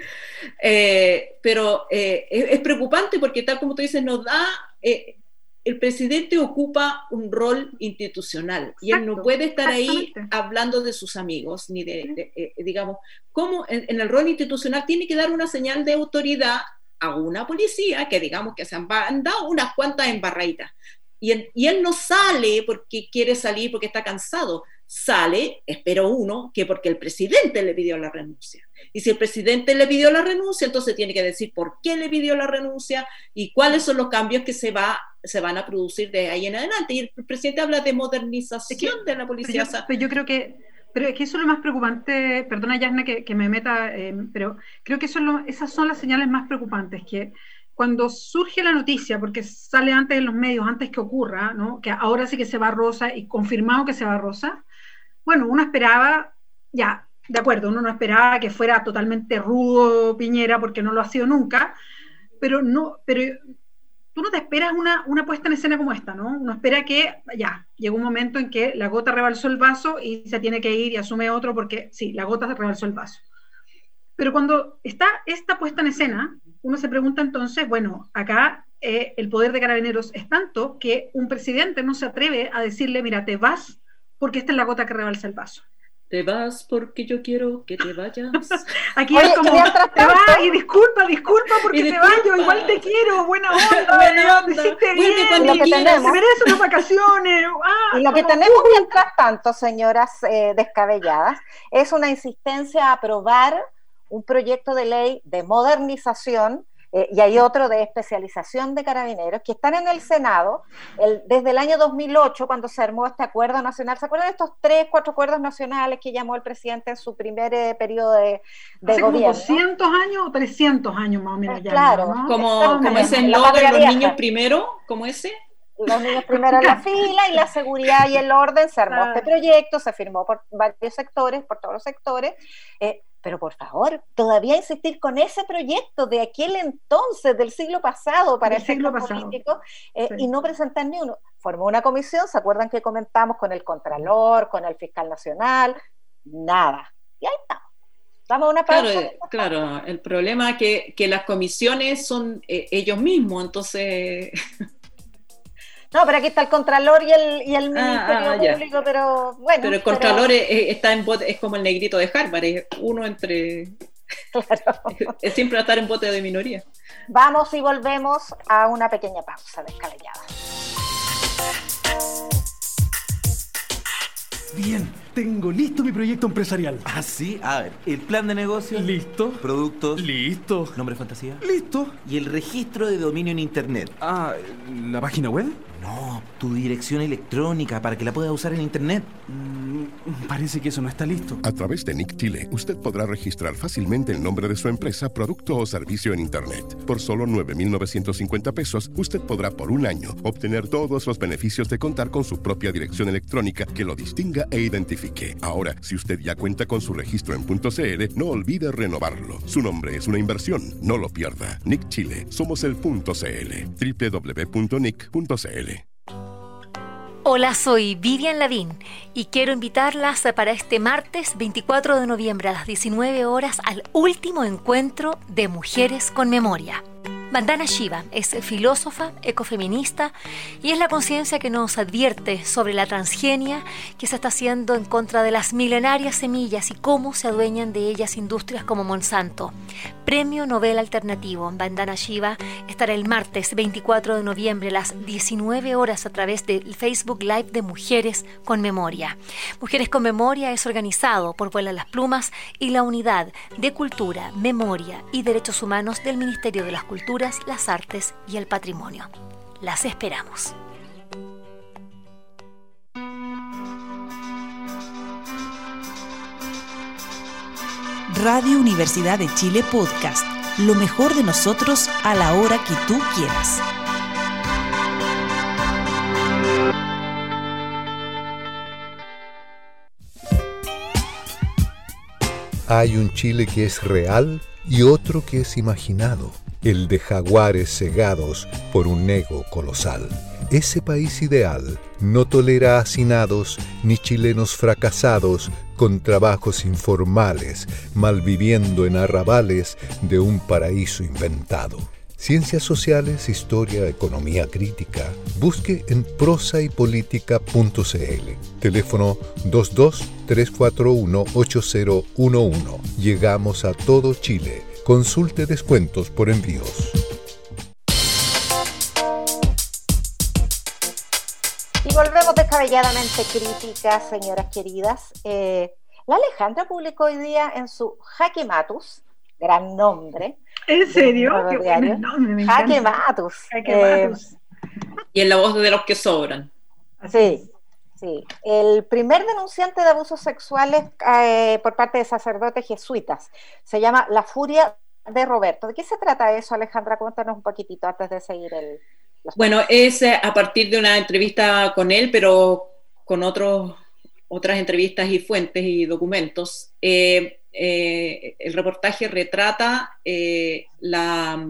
Speaker 4: Eh, pero eh, es, es preocupante porque tal como tú dices, nos da... Eh, el presidente ocupa un rol institucional. Exacto, y él no puede estar ahí hablando de sus amigos, ni de, de eh, digamos, cómo en, en el rol institucional tiene que dar una señal de autoridad a una policía que digamos que se han, han dado unas cuantas embarraditas. Y, en, y él no sale porque quiere salir, porque está cansado. Sale, espero uno, que porque el presidente le pidió la renuncia. Y si el presidente le pidió la renuncia, entonces tiene que decir por qué le pidió la renuncia y cuáles son los cambios que se, va, se van a producir de ahí en adelante. Y el presidente habla de modernización es que, de la policía.
Speaker 3: Pero yo, pero yo creo que, pero es que eso es lo más preocupante, perdona Yasna que, que me meta, eh, pero creo que eso es lo, esas son las señales más preocupantes, que cuando surge la noticia, porque sale antes en los medios, antes que ocurra, ¿no? Que ahora sí que se va Rosa y confirmado que se va Rosa, bueno, uno esperaba, ya, de acuerdo, uno no esperaba que fuera totalmente rudo Piñera, porque no lo ha sido nunca, pero no, pero tú no te esperas una, una puesta en escena como esta, ¿no? Uno espera que, ya, llegó un momento en que la gota rebalsó el vaso y se tiene que ir y asume otro porque, sí, la gota rebalsó el vaso. Pero cuando está esta puesta en escena, uno se pregunta entonces, bueno, acá eh, el poder de Carabineros es tanto que un presidente no se atreve a decirle, mira, te vas porque esta es la gota que rebalsa el vaso.
Speaker 4: Te vas porque yo quiero que te vayas.
Speaker 3: Aquí
Speaker 2: Oye,
Speaker 3: es como,
Speaker 2: mientras
Speaker 3: te
Speaker 2: tanto-
Speaker 3: vas y disculpa, disculpa porque
Speaker 4: Y
Speaker 3: te
Speaker 4: disculpa.
Speaker 3: vas, yo igual te quiero, buena onda,
Speaker 4: Buena
Speaker 3: ya,
Speaker 4: onda,
Speaker 3: te hiciste
Speaker 4: vuelve
Speaker 3: bien,
Speaker 4: cuando
Speaker 3: y
Speaker 2: quieras.
Speaker 3: te mereces unas vacaciones. Ah,
Speaker 2: Y lo que
Speaker 3: como,
Speaker 2: tenemos
Speaker 3: uh,
Speaker 2: mientras tanto, señoras eh, descabelladas, es una insistencia a aprobar un proyecto de ley de modernización eh, y hay otro de especialización de carabineros que están en el Senado el, desde el año dos mil ocho, cuando se armó este acuerdo nacional. ¿Se acuerdan de estos tres, cuatro acuerdos nacionales que llamó el presidente en su primer eh, periodo de, de
Speaker 3: hace como
Speaker 2: gobierno?
Speaker 3: doscientos años o trescientos años más o menos
Speaker 2: Eh,
Speaker 3: ya.
Speaker 2: claro.
Speaker 3: ¿no?
Speaker 4: Como,
Speaker 2: Exactamente.
Speaker 4: como ese
Speaker 2: La
Speaker 4: eslogan,
Speaker 2: patria
Speaker 4: los
Speaker 2: vieja.
Speaker 4: niños primero, como ese.
Speaker 2: Los niños primero en la fila y la seguridad y el orden. Se armó este proyecto, se firmó por varios sectores, por todos los sectores, eh, pero por favor, todavía insistir con ese proyecto de aquel entonces, del siglo pasado, para
Speaker 3: Del siglo
Speaker 2: efectos
Speaker 3: pasado.
Speaker 2: políticos, eh,
Speaker 3: Sí.
Speaker 2: y no presentar ni uno. Formó una comisión, ¿se acuerdan que comentamos con el Contralor, con el Fiscal Nacional? Nada. Y ahí está. Damos una pausa.
Speaker 4: Claro, claro, el problema es que, que las comisiones son eh, ellos mismos, entonces...
Speaker 2: No, pero aquí está el Contralor y el, y el Ministerio
Speaker 4: ah, ya.
Speaker 2: Público, pero bueno.
Speaker 4: Pero el Contralor es, está en bote, es como el negrito de Harvard, es uno entre...
Speaker 2: Claro.
Speaker 4: Es siempre estar en bote de minoría.
Speaker 2: Vamos y volvemos a una pequeña pausa descabellada.
Speaker 5: Bien, tengo listo mi proyecto empresarial.
Speaker 6: Ah, sí. A ver, el plan de negocio.
Speaker 5: Listo.
Speaker 6: Productos.
Speaker 5: Listo.
Speaker 6: Nombre fantasía.
Speaker 5: Listo.
Speaker 6: Y el registro de dominio en internet.
Speaker 5: Ah, ¿la página web?
Speaker 6: No, tu dirección electrónica para que la puedas usar en internet.
Speaker 5: Mm, parece que eso no está listo.
Speaker 7: A través de Nick Chile, usted podrá registrar fácilmente el nombre de su empresa, producto o servicio en Internet. Por solo nueve mil novecientos cincuenta pesos, usted podrá por un año obtener todos los beneficios de contar con su propia dirección electrónica que lo distinga e identifique. Ahora, si usted ya cuenta con su registro en .cl, no olvide renovarlo. Su nombre es una inversión, no lo pierda. Nick Chile, somos el .cl. doble u doble u doble u punto nick punto c l.
Speaker 8: Hola, soy Vivian Lavín y quiero invitarlas para este martes veinticuatro de noviembre a las diecinueve horas al último encuentro de Mujeres con Memoria. Vandana Shiva es filósofa, ecofeminista y es la conciencia que nos advierte sobre la transgenia que se está haciendo en contra de las milenarias semillas y cómo se adueñan de ellas industrias como Monsanto. Premio Nobel Alternativo. Vandana Shiva estará el martes veinticuatro de noviembre a las diecinueve horas a través del Facebook Live de Mujeres con Memoria. Mujeres con Memoria es organizado por Vuela las Plumas y la Unidad de Cultura, Memoria y Derechos Humanos del Ministerio de las Culturas, las Artes y el Patrimonio. Las esperamos.
Speaker 1: Radio Universidad de Chile Podcast. Lo mejor de nosotros a la hora que tú quieras.
Speaker 9: Hay un Chile que es real y otro que es imaginado, el de jaguares cegados por un ego colosal. Ese país ideal no tolera hacinados ni chilenos fracasados con trabajos informales, malviviendo en arrabales de un paraíso inventado. Ciencias sociales, historia, economía crítica. Busque en prosa y política punto c l. Teléfono dos dos tres cuatro uno ocho cero uno uno. Llegamos a todo Chile. Consulte descuentos por envíos.
Speaker 2: Y volvemos descabelladamente críticas, señoras queridas. Eh, la Alejandra publicó hoy día en su Jaque Matus, gran nombre.
Speaker 3: ¿En serio?
Speaker 2: Qué
Speaker 3: buen nombre, me
Speaker 2: Jaque
Speaker 3: encanta.
Speaker 2: Matus.
Speaker 3: Jaque
Speaker 2: Eh,
Speaker 3: Matus.
Speaker 4: Y en la voz de los que sobran.
Speaker 2: Sí, sí. El primer denunciante de abusos sexuales eh, por parte de sacerdotes jesuitas se llama La Furia de Roberto. ¿De qué se trata eso, Alejandra? Cuéntanos un poquitito antes de seguir el... los-
Speaker 4: Bueno, es eh, a partir de una entrevista con él, pero con otros, otras entrevistas y fuentes y documentos. Eh, eh, el reportaje retrata eh, la...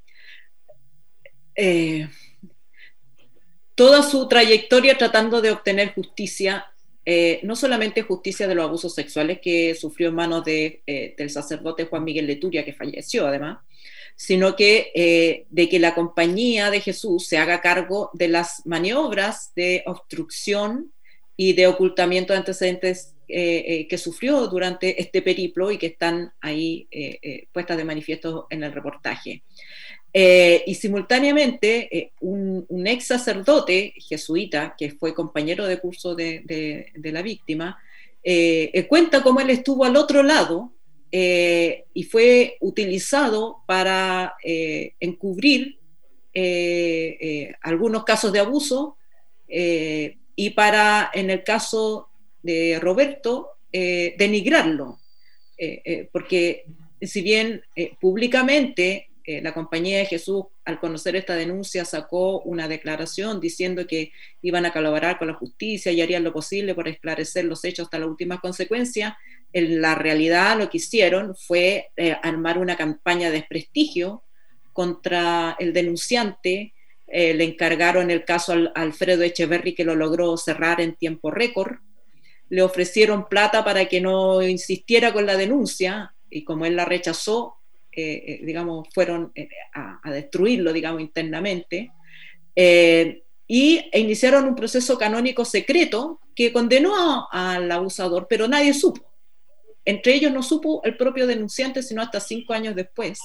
Speaker 4: Eh, toda su trayectoria tratando de obtener justicia, eh, no solamente justicia de los abusos sexuales que sufrió en manos de, eh, del sacerdote Juan Miguel Leturia, que falleció además, sino que eh, de que la Compañía de Jesús se haga cargo de las maniobras de obstrucción y de ocultamiento de antecedentes eh, eh, que sufrió durante este periplo y que están ahí eh, eh, puestas de manifiesto en el reportaje. Eh, y simultáneamente eh, un, un ex sacerdote jesuita que fue compañero de curso de, de, de la víctima eh, eh, cuenta cómo él estuvo al otro lado eh, y fue utilizado para eh, encubrir eh, eh, algunos casos de abuso eh, y para, en el caso de Roberto, eh, denigrarlo, eh, eh, porque si bien eh, públicamente Eh, la Compañía de Jesús, al conocer esta denuncia, sacó una declaración diciendo que iban a colaborar con la justicia y harían lo posible por esclarecer los hechos hasta la última consecuencia. En la realidad lo que hicieron fue eh, armar una campaña de desprestigio contra el denunciante. Eh, le encargaron el caso al, a Alfredo Echeverry, que lo logró cerrar en tiempo récord. Le ofrecieron plata para que no insistiera con la denuncia, y como él la rechazó, Eh, eh, digamos, fueron eh, a, a destruirlo, digamos, internamente, eh, y e iniciaron un proceso canónico secreto que condenó a, al abusador, pero nadie supo. Entre ellos no supo el propio denunciante, sino hasta cinco años después,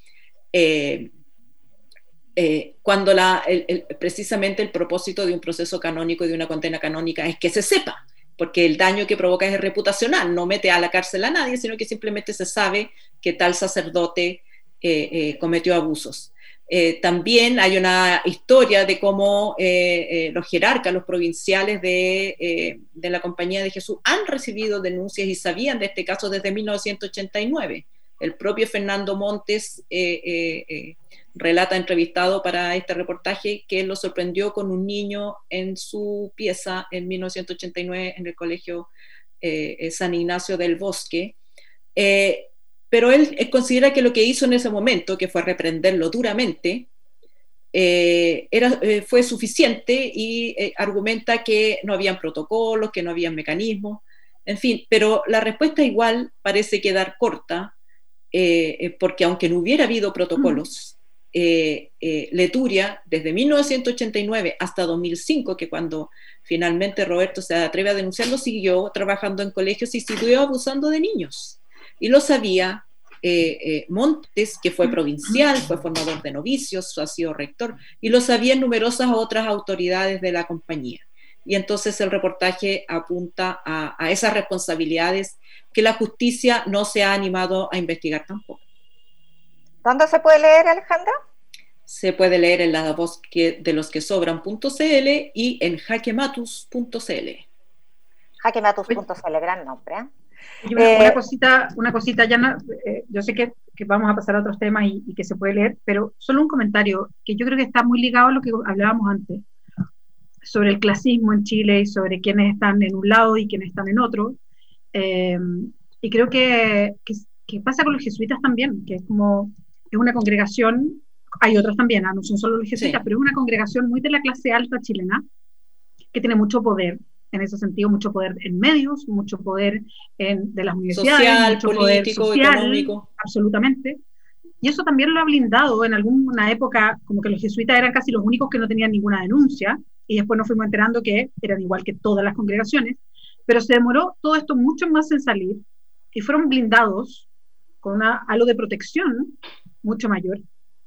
Speaker 4: eh, eh, cuando la, el, el, precisamente el propósito de un proceso canónico y de una condena canónica es que se sepa, porque el daño que provoca es reputacional, no mete a la cárcel a nadie, sino que simplemente se sabe que tal sacerdote eh, eh, cometió abusos. Eh, también hay una historia de cómo eh, eh, los jerarcas, los provinciales de, eh, de la Compañía de Jesús han recibido denuncias y sabían de este caso desde mil novecientos ochenta y nueve. El propio Fernando Montes eh, eh, eh, relata, entrevistado para este reportaje, que él lo sorprendió con un niño en su pieza en mil novecientos ochenta y nueve en el colegio eh, San Ignacio del Bosque. Eh, pero él, él considera que lo que hizo en ese momento, que fue reprenderlo duramente, eh, era, eh, fue suficiente, y eh, argumenta que no habían protocolos, que no habían mecanismos, en fin, pero la respuesta igual parece quedar corta, eh, porque aunque no hubiera habido protocolos, Eh, eh, Leturia, desde mil novecientos ochenta y nueve hasta dos mil cinco, que cuando finalmente Roberto se atreve a denunciarlo, siguió trabajando en colegios y siguió abusando de niños. Y lo sabía eh, eh, Montes, que fue provincial, fue formador de novicios, ha sido rector, y lo sabían numerosas otras autoridades de la compañía. Y entonces el reportaje apunta a, a esas responsabilidades que la justicia no se ha animado a investigar tampoco.
Speaker 2: ¿Dónde se puede leer, Alejandra?
Speaker 4: Se puede leer en la voz que, de los que sobran punto c l y en jaquematus punto c l.
Speaker 2: jaquematus punto c l, gran nombre. ¿eh?
Speaker 3: Una, eh, una cosita, una cosita, Yana, eh, yo sé que, que vamos a pasar a otros temas y, y que se puede leer, pero solo un comentario que yo creo que está muy ligado a lo que hablábamos antes, sobre el clasismo en Chile y sobre quiénes están en un lado y quiénes están en otro. Eh, y creo que, que, que pasa con los jesuitas también, que es como, es una congregación, hay otras también, ¿no? No son solo los jesuitas, sí, pero es una congregación muy de la clase alta chilena, que tiene mucho poder, en ese sentido, mucho poder en medios, mucho poder en, de las universidades,
Speaker 4: social,
Speaker 3: mucho
Speaker 4: político,
Speaker 3: poder social,
Speaker 4: económico.
Speaker 3: Absolutamente. Y eso también lo ha blindado en alguna época, como que los jesuitas eran casi los únicos que no tenían ninguna denuncia, y después nos fuimos enterando que eran igual que todas las congregaciones, pero se demoró todo esto mucho más en salir, y fueron blindados con una, algo de protección mucho mayor.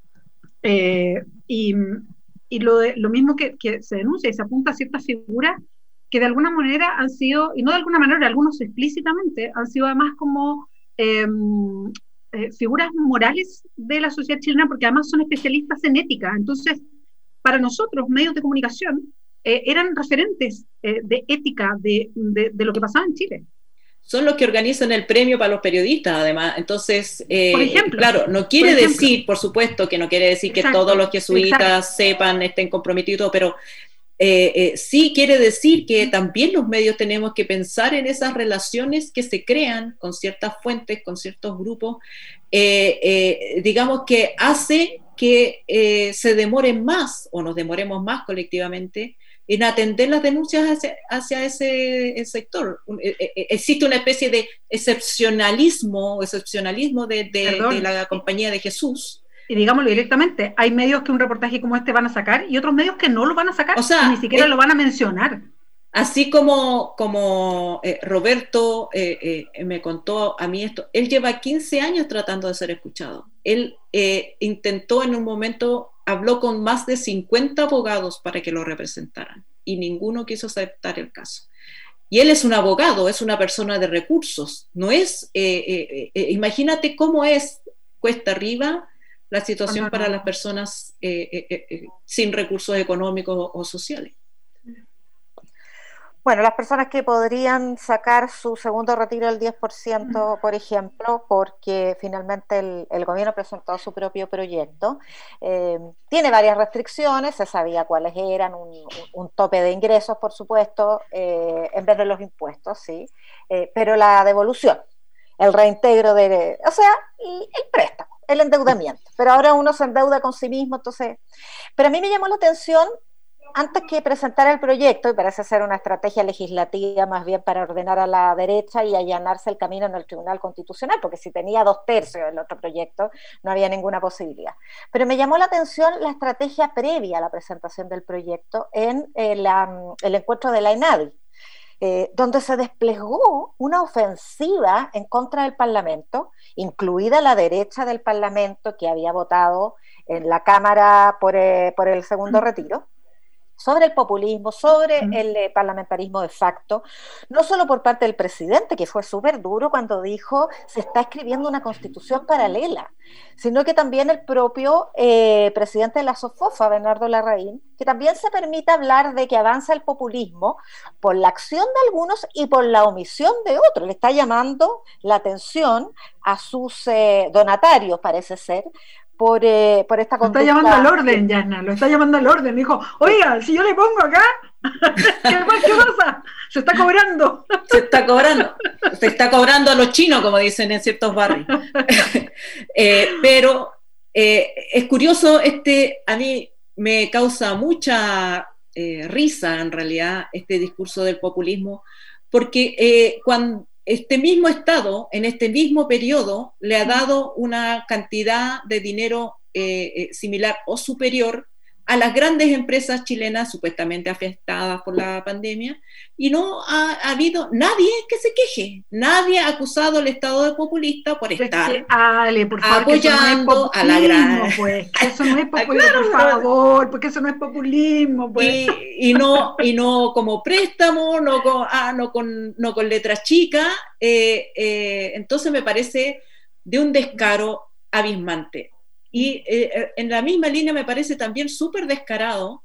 Speaker 3: Eh, y y lo, de, lo mismo que, que se denuncia y se apunta a ciertas figuras que de alguna manera han sido, y no de alguna manera, algunos explícitamente, han sido además como eh, eh, figuras morales de la sociedad chilena, porque además son especialistas en ética. Entonces, para nosotros, medios de comunicación, eh, eran referentes eh, de ética de, de, de lo que pasaba en Chile.
Speaker 4: Son los que organizan el premio para los periodistas, además. Entonces, eh,
Speaker 3: por ejemplo,
Speaker 4: claro, no quiere
Speaker 3: por ejemplo,
Speaker 4: decir, por supuesto, que no quiere decir exacto, que todos los jesuitas exacto. sepan, estén comprometidos, pero eh, eh, sí quiere decir que también los medios tenemos que pensar en esas relaciones que se crean con ciertas fuentes, con ciertos grupos, eh, eh, digamos que hace que eh, se demoren más, o nos demoremos más colectivamente, en atender las denuncias hacia, hacia ese sector. Existe una especie de excepcionalismo, excepcionalismo de, de, de la Compañía de Jesús.
Speaker 3: Y digámoslo directamente, hay medios que un reportaje como este van a sacar y otros medios que no lo van a sacar, o sea, ni siquiera eh, lo van a mencionar.
Speaker 4: Así como, como eh, Roberto eh, eh, me contó a mí esto, él lleva quince años tratando de ser escuchado. Él eh, intentó en un momento, habló con más de cincuenta abogados para que lo representaran y ninguno quiso aceptar el caso. Y él es un abogado, es una persona de recursos, no es, eh, eh, eh, imagínate cómo es cuesta arriba la situación para las personas eh, eh, eh, sin recursos económicos o, o sociales.
Speaker 2: Bueno, las personas que podrían sacar su segundo retiro del diez por ciento, por ejemplo, porque finalmente el, el gobierno presentó su propio proyecto, eh, tiene varias restricciones, se sabía cuáles eran, un, un tope de ingresos, por supuesto, eh, en vez de los impuestos, sí, eh, pero la devolución, el reintegro de, o sea, el, el préstamo, el endeudamiento, pero ahora uno se endeuda con sí mismo, entonces, pero a mí me llamó la atención. Antes que presentar el proyecto, y parece ser una estrategia legislativa más bien para ordenar a la derecha y allanarse el camino en el Tribunal Constitucional, porque si tenía dos tercios del otro proyecto, no había ninguna posibilidad. Pero me llamó la atención la estrategia previa a la presentación del proyecto en eh, la, el encuentro de la ENADI, eh, donde se desplegó una ofensiva en contra del Parlamento, incluida la derecha del Parlamento, que había votado en la Cámara por, eh, por el segundo retiro, sobre el populismo, sobre el eh, parlamentarismo de facto, no solo por parte del presidente, que fue súper duro cuando dijo se está escribiendo una constitución paralela, sino que también el propio eh, presidente de la SOFOFA, Bernardo Larraín, que también se permite hablar de que avanza el populismo por la acción de algunos y por la omisión de otros. Le está llamando la atención a sus eh, donatarios, parece ser, Por, eh, por esta conducta.
Speaker 3: Lo está llamando al orden, Yasna, lo está llamando al orden. Dijo, oiga, si yo le pongo acá, ¿qué, ¿qué pasa? Se está cobrando.
Speaker 4: Se está cobrando. Se está cobrando a los chinos, como dicen en ciertos barrios. eh, pero eh, es curioso, este, a mí me causa mucha eh, risa, en realidad, este discurso del populismo, porque eh, cuando este mismo Estado, en este mismo periodo, le ha dado una cantidad de dinero eh, eh, similar o superior a las grandes empresas chilenas supuestamente afectadas por la pandemia, y no ha, ha habido nadie que se queje, nadie ha acusado al Estado de populista por estar
Speaker 3: es que, Ale, por favor,
Speaker 4: apoyando
Speaker 3: no es
Speaker 4: a la gran...
Speaker 3: Pues, eso no es populismo,
Speaker 4: claro,
Speaker 3: por favor, porque eso no es populismo. Pues.
Speaker 4: Y, y, no, y no como préstamo, no con, ah, no con, no con letras chicas, eh, eh, entonces me parece de un descaro abismante. Y eh, en la misma línea me parece también súper descarado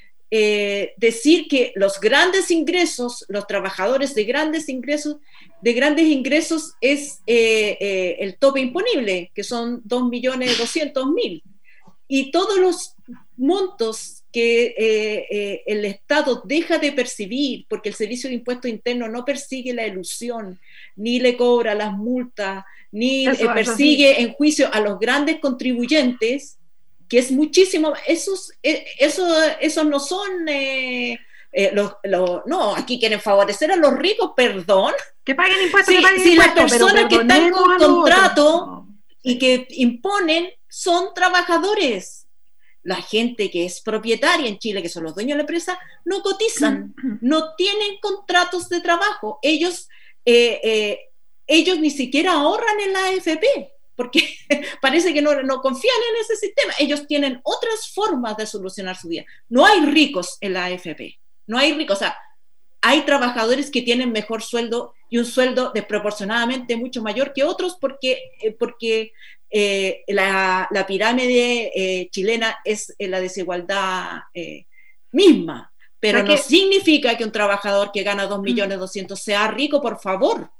Speaker 4: eh, decir que los grandes ingresos, los trabajadores de grandes ingresos, de grandes ingresos es eh, eh, el tope imponible, que son dos millones doscientos mil. Y todos los montos que eh, eh, el Estado deja de percibir, porque el Servicio de Impuesto Interno no persigue la elusión, ni le cobra las multas, ni eso, eh, persigue sí. en juicio a los grandes contribuyentes, que es muchísimo, esos, eh, esos, esos no son, eh, eh, los, los, no, aquí quieren favorecer a los ricos, perdón.
Speaker 3: Que paguen impuestos,
Speaker 4: sí,
Speaker 3: que paguen
Speaker 4: si
Speaker 3: impuestos,
Speaker 4: las personas
Speaker 3: pero, pero
Speaker 4: que están con contrato
Speaker 3: no,
Speaker 4: y que imponen son trabajadores. La gente que es propietaria en Chile, que son los dueños de la empresa, no cotizan, no tienen contratos de trabajo, ellos eh, eh, ellos ni siquiera ahorran en la A F P, porque parece que no, no confían en ese sistema. Ellos tienen otras formas de solucionar su vida. No hay ricos en la A F P, no hay ricos, o sea, hay trabajadores que tienen mejor sueldo y un sueldo desproporcionadamente mucho mayor que otros porque, eh, porque eh, la, la pirámide eh, chilena es eh, la desigualdad eh, misma, pero no significa que un trabajador que gana dos millones doscientos sea rico, por favor.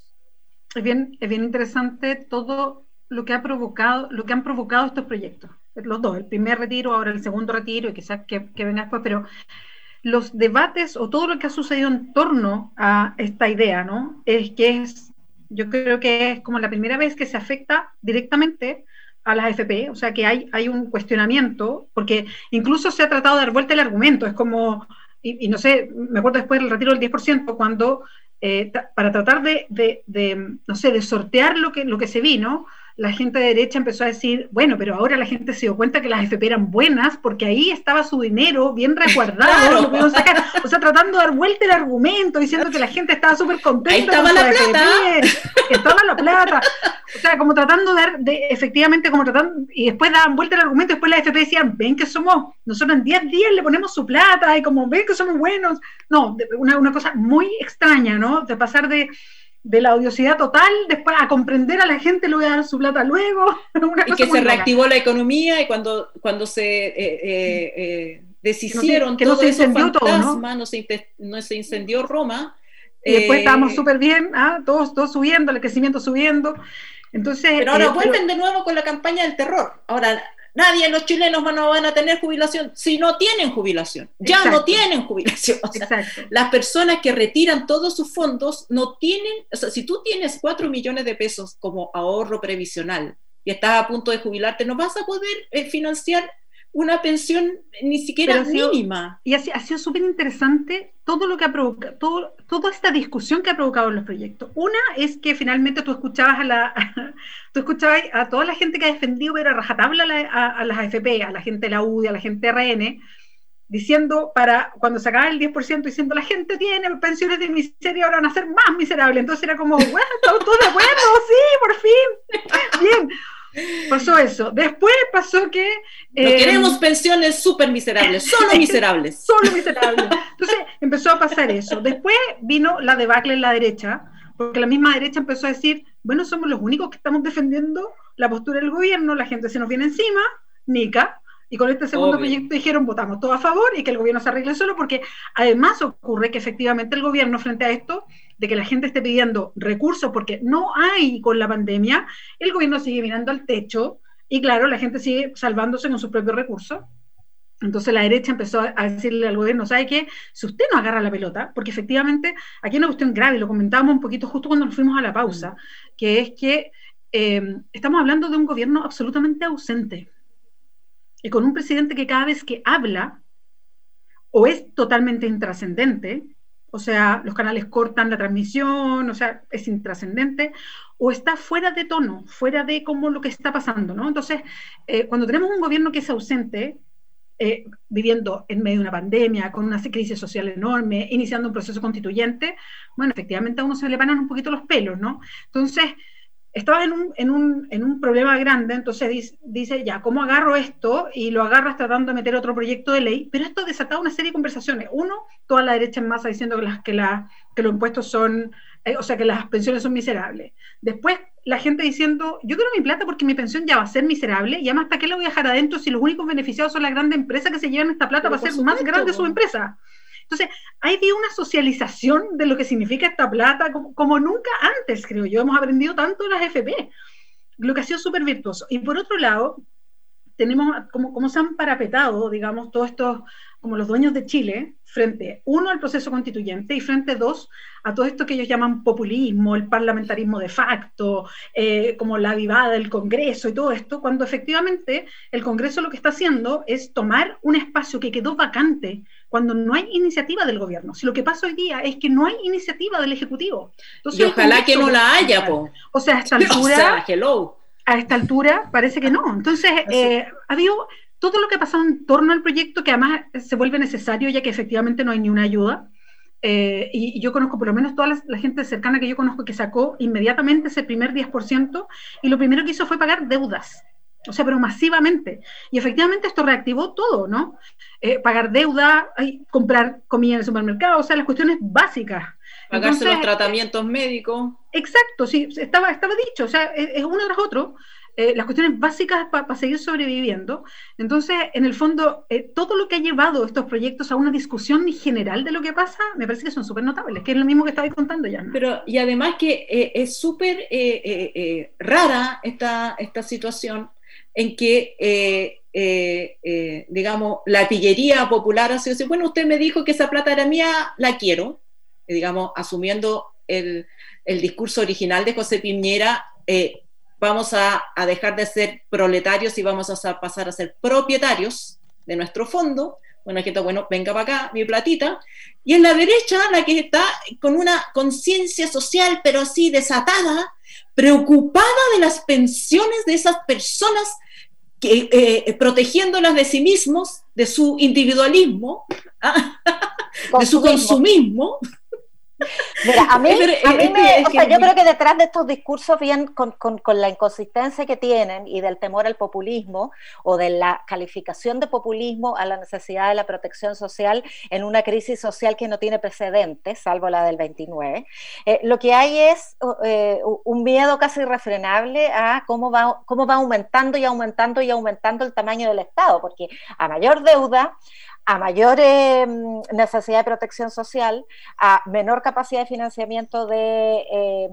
Speaker 3: Es bien, es bien interesante todo lo que ha provocado, lo que han provocado estos proyectos, los dos, el primer retiro, ahora el segundo retiro, y quizás que, que venga después, pero los debates o todo lo que ha sucedido en torno a esta idea, ¿no? Es que es, yo creo que es como la primera vez que se afecta directamente a las A F P, o sea que hay, hay un cuestionamiento, porque incluso se ha tratado de dar vuelta el argumento, es como, y, y no sé, me acuerdo después del retiro del diez por ciento, cuando Eh, para tratar de, de, de, no sé, de sortear lo que, lo que se vino, la gente de derecha empezó a decir, bueno, pero ahora la gente se dio cuenta que las A F P eran buenas porque ahí estaba su dinero bien resguardado,
Speaker 4: claro.
Speaker 3: Lo pudieron sacar. O sea, tratando de dar vuelta el argumento, diciendo que la gente estaba súper contenta.
Speaker 4: Ahí estaba la plata.
Speaker 3: A F P, que estaba la plata. O sea, como tratando de dar, de, efectivamente, como tratando, y después daban vuelta el argumento, después la A F P decían, ven que somos, nosotros en diez días le ponemos su plata, y como, ven que somos buenos. No, una, una cosa muy extraña, ¿no? De pasar de... de la odiosidad total, después a comprender a la gente, le voy a dar su plata luego. Una
Speaker 4: y que se reactivó la economía, y cuando, cuando se eh, eh, eh, deshicieron
Speaker 3: que no se, que
Speaker 4: todos
Speaker 3: no
Speaker 4: esos fantasmas,
Speaker 3: todo, ¿no?
Speaker 4: No, se, no se incendió Roma.
Speaker 3: Y después
Speaker 4: eh,
Speaker 3: estábamos súper bien, ¿ah? todos, todos subiendo, el crecimiento subiendo. Entonces,
Speaker 4: pero ahora
Speaker 3: eh,
Speaker 4: vuelven
Speaker 3: pero,
Speaker 4: de nuevo con la campaña del terror. Ahora, nadie, los chilenos no van a tener jubilación si no tienen jubilación. Ya exacto. no tienen jubilación. O sea, las personas que retiran todos sus fondos no tienen, o sea, si tú tienes cuatro millones de pesos como ahorro previsional y estás a punto de jubilarte, no vas a poder eh, financiar una pensión ni siquiera mínima.
Speaker 3: Y ha, ha sido súper interesante todo lo que ha provocado, todo, toda esta discusión que ha provocado en los proyectos. Una es que finalmente tú escuchabas a la a, tú escuchabas a toda la gente que ha defendido pero a rajatabla a, la, a, a las A F P, a la gente de la U D I, a la gente de R N, diciendo, para cuando sacaba el diez por ciento, diciendo la gente tiene pensiones de miseria, ahora van a ser más miserables. Entonces era como, bueno, estamos todos de acuerdo, sí, por fin, bien. Pasó eso. Después pasó que...
Speaker 4: Eh, no queremos pensiones súper miserables, solo miserables.
Speaker 3: Solo miserables. Entonces empezó a pasar eso. Después vino la debacle en la derecha, porque la misma derecha empezó a decir, bueno, somos los únicos que estamos defendiendo la postura del gobierno, la gente se nos viene encima, nica, y con este segundo Obvio. proyecto dijeron, votamos todos a favor y que el gobierno se arregle solo, porque además ocurre que efectivamente el gobierno, frente a esto, de que la gente esté pidiendo recursos porque no hay con la pandemia, el gobierno sigue mirando al techo y claro, la gente sigue salvándose con sus propios recursos. Entonces la derecha empezó a decirle al gobierno, ¿sabe qué? Si usted no agarra la pelota, porque efectivamente aquí hay una cuestión grave, lo comentábamos un poquito justo cuando nos fuimos a la pausa, que es que eh, estamos hablando de un gobierno absolutamente ausente y con un presidente que cada vez que habla o es totalmente intrascendente, o sea, los canales cortan la transmisión, o sea, es intrascendente, o está fuera de tono, fuera de cómo lo que está pasando, ¿no? Entonces, eh, cuando tenemos un gobierno que es ausente, eh, viviendo en medio de una pandemia, con una crisis social enorme, iniciando un proceso constituyente, bueno, efectivamente a uno se le paran un poquito los pelos, ¿no? Entonces, estaba en un, en un, en un problema grande, entonces dice, dice, ya, ¿cómo agarro esto? Y lo agarras tratando de meter otro proyecto de ley, pero esto ha desatado una serie de conversaciones. Uno, toda la derecha en masa diciendo que, las, que, la, que los impuestos son, eh, o sea, que las pensiones son miserables. Después, la gente diciendo, yo quiero mi plata porque mi pensión ya va a ser miserable, y además, ¿para qué la voy a dejar adentro si los únicos beneficiados son las grandes empresas que se llevan esta plata para hacer más grande su empresa? Entonces, hay una socialización de lo que significa esta plata como, como nunca antes, creo yo. Hemos aprendido tanto de las F P, lo que ha sido súper virtuoso. Y por otro lado, tenemos como, como se han parapetado, digamos, todos estos, como los dueños de Chile, frente, uno, al proceso constituyente, y frente, dos, a todo esto que ellos llaman populismo, el parlamentarismo de facto, eh, como la avivada del Congreso y todo esto, cuando efectivamente el Congreso lo que está haciendo es tomar un espacio que quedó vacante cuando no hay iniciativa del gobierno. Si lo que pasa hoy día es que no hay iniciativa del Ejecutivo. Entonces,
Speaker 4: y ojalá que no la haya, po.
Speaker 3: O sea, a esta altura...
Speaker 4: O sea, hello.
Speaker 3: A esta altura parece que no. Entonces, eh, ha habido todo lo que ha pasado en torno al proyecto, que además se vuelve necesario, ya que efectivamente no hay ni una ayuda. Eh, y, y yo conozco, por lo menos toda la, la gente cercana que yo conozco, que sacó inmediatamente ese primer diez por ciento, y lo primero que hizo fue pagar deudas. O sea, pero masivamente. Y efectivamente esto reactivó todo, ¿no? Eh, pagar deuda, ay, comprar comida en el supermercado, o sea, las cuestiones básicas.
Speaker 4: Pagarse
Speaker 3: Entonces,
Speaker 4: los tratamientos médicos.
Speaker 3: Exacto, sí, estaba, estaba dicho, o sea, es, es uno tras otro, eh, las cuestiones básicas para pa seguir sobreviviendo. Entonces, en el fondo, eh, todo lo que ha llevado estos proyectos a una discusión general de lo que pasa, me parece que son súper notables, que es lo mismo que estabais contando ya, ¿no?
Speaker 4: Pero, y además que eh, es súper eh, eh, eh, rara esta, esta situación en que, eh, eh, eh, digamos, la pillería popular ha sido así, bueno, usted me dijo que esa plata era mía, la quiero, eh, digamos, asumiendo el, el discurso original de José Piñera, eh, vamos a, a dejar de ser proletarios y vamos a pasar a ser propietarios de nuestro fondo. Bueno, gente, bueno, venga para acá, mi platita. Y en la derecha, la que está con una conciencia social, pero así desatada, preocupada de las pensiones de esas personas, que, eh, protegiéndolas de sí mismos, de su individualismo, de su consumismo.
Speaker 2: Mira, a mí, a mí me, o sea, yo creo que detrás de estos discursos bien con, con, con la inconsistencia que tienen y del temor al populismo o de la calificación de populismo a la necesidad de la protección social en una crisis social que no tiene precedentes, salvo la del veintinueve, eh, lo que hay es eh, un miedo casi irrefrenable a cómo va, cómo va aumentando y aumentando y aumentando el tamaño del Estado, porque a mayor deuda, a mayor eh, necesidad de protección social, a menor capacidad de financiamiento de, eh,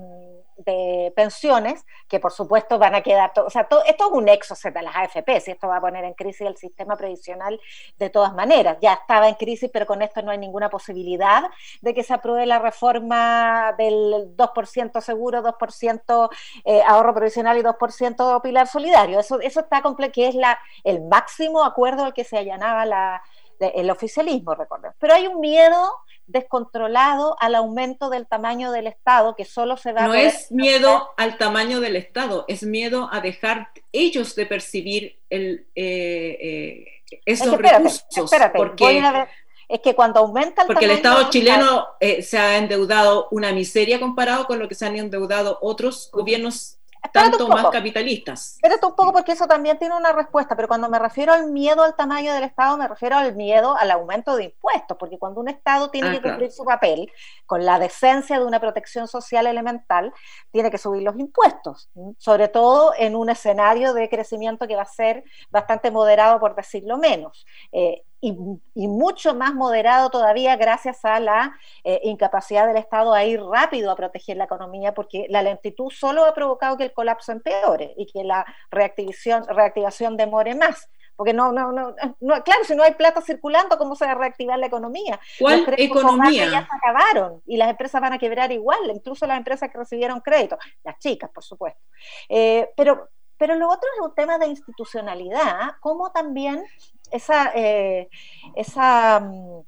Speaker 2: de pensiones, que por supuesto van a quedar, o sea, todo, esto es un éxodo de las A F P, si esto va a poner en crisis el sistema previsional de todas maneras, ya estaba en crisis, pero con esto no hay ninguna posibilidad de que se apruebe la reforma del dos por ciento seguro, dos por ciento eh, ahorro previsional y dos por ciento pilar solidario, eso, eso está completo, que es la, el máximo acuerdo al que se allanaba la el oficialismo, recuerden. Pero hay un miedo descontrolado al aumento del tamaño del Estado que solo se va
Speaker 4: no
Speaker 2: a poder...
Speaker 4: es miedo al tamaño del Estado, es miedo a dejar ellos de percibir el, eh, eh, esos es que espérate, recursos.
Speaker 2: Espérate,
Speaker 4: porque,
Speaker 2: voy a ver. Es que cuando aumenta el
Speaker 4: porque
Speaker 2: tamaño
Speaker 4: el Estado
Speaker 2: del
Speaker 4: chileno
Speaker 2: Estado,
Speaker 4: eh, se ha endeudado una miseria comparado con lo que se han endeudado otros gobiernos
Speaker 2: Espérate
Speaker 4: tanto más capitalistas.
Speaker 2: Espérate un poco porque eso también tiene una respuesta, pero cuando me refiero al miedo al tamaño del Estado, me refiero al miedo al aumento de impuestos, porque cuando un Estado tiene ah, que cumplir claro. su papel con la decencia de una protección social elemental, tiene que subir los impuestos, sobre todo en un escenario de crecimiento que va a ser bastante moderado, por decirlo menos. Eh, Y, y mucho más moderado todavía gracias a la eh, incapacidad del Estado a ir rápido a proteger la economía, porque la lentitud solo ha provocado que el colapso empeore y que la reactivación, reactivación demore más. Porque no, no, no, no, claro, si no hay plata circulando, ¿cómo se va a reactivar la economía?
Speaker 4: ¿Cuál
Speaker 2: Los
Speaker 4: economía?
Speaker 2: Ya se acabaron y las empresas van a quebrar igual, incluso las empresas que recibieron crédito, las chicas, por supuesto. Eh, pero, pero lo otro es un tema de institucionalidad, como también esa, eh, esa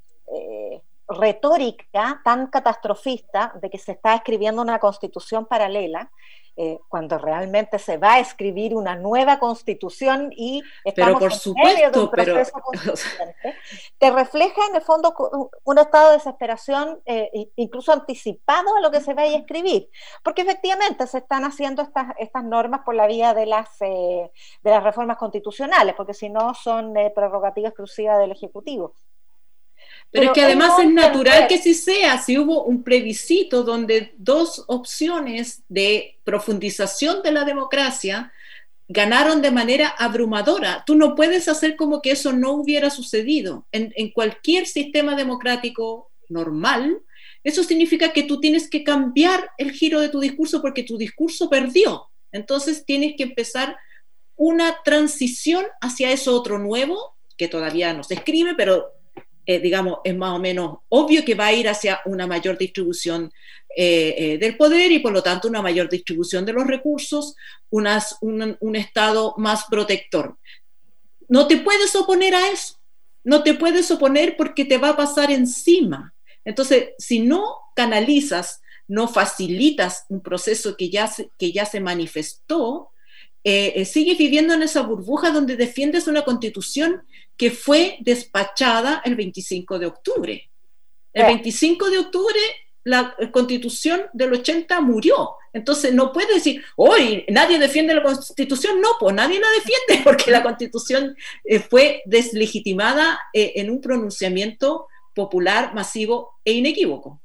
Speaker 2: eh, retórica tan catastrofista de que se está escribiendo una constitución paralela, eh, cuando realmente se va a escribir una nueva constitución y estamos
Speaker 4: pero por
Speaker 2: en
Speaker 4: supuesto,
Speaker 2: medio de un proceso
Speaker 4: pero...
Speaker 2: constituyente, te refleja en el fondo un estado de desesperación eh, incluso anticipado a lo que se vaya a escribir, porque efectivamente se están haciendo estas, estas normas por la vía de las, eh, de las reformas constitucionales, porque si no son eh, prerrogativa exclusiva del Ejecutivo.
Speaker 4: Pero, Pero es que además es natural que sí sea, si hubo un plebiscito donde dos opciones de profundización de la democracia ganaron de manera abrumadora. Tú no puedes hacer como que eso no hubiera sucedido. En, en cualquier sistema democrático normal, eso significa que tú tienes que cambiar el giro de tu discurso porque tu discurso perdió. Entonces tienes que empezar una transición hacia eso otro nuevo, que todavía no se escribe, pero... Eh, digamos, es más o menos obvio que va a ir hacia una mayor distribución eh, eh, del poder y por lo tanto una mayor distribución de los recursos, unas, un, un Estado más protector. No te puedes oponer a eso, no te puedes oponer porque te va a pasar encima. Entonces, si no canalizas, no facilitas un proceso que ya se, que ya se manifestó, eh, eh, sigues viviendo en esa burbuja donde defiendes una constitución que fue despachada el veinticinco de octubre. El veinticinco de octubre la Constitución del ochenta murió. Entonces no puedes decir, hoy nadie defiende la Constitución. No, pues nadie la defiende porque la Constitución eh, fue deslegitimada eh, en un pronunciamiento popular, masivo e inequívoco.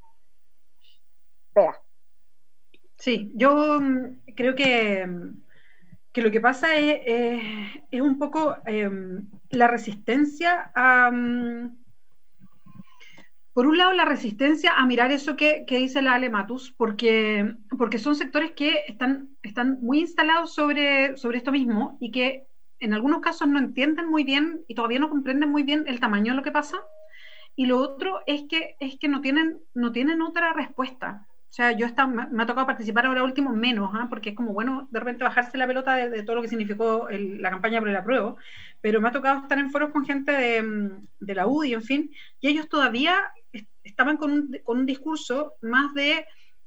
Speaker 2: Vea.
Speaker 3: Sí, yo creo que, que lo que pasa es, es, es un poco eh, la resistencia a... Por un lado, la resistencia a mirar eso que, que dice la Ale Matus, porque, porque son sectores que están, están muy instalados sobre, sobre esto mismo y que en algunos casos no entienden muy bien y todavía no comprenden muy bien el tamaño de lo que pasa. Y lo otro es que, es que no, tienen, no tienen otra respuesta. O sea, yo está, me ha tocado participar ahora último menos, ¿eh? Porque es como, bueno, de repente bajarse la pelota de, de todo lo que significó el, la campaña por el apruebo, pero me ha tocado estar en foros con gente de, de la U D I, en fin, y ellos todavía estaban con un, con un discurso más de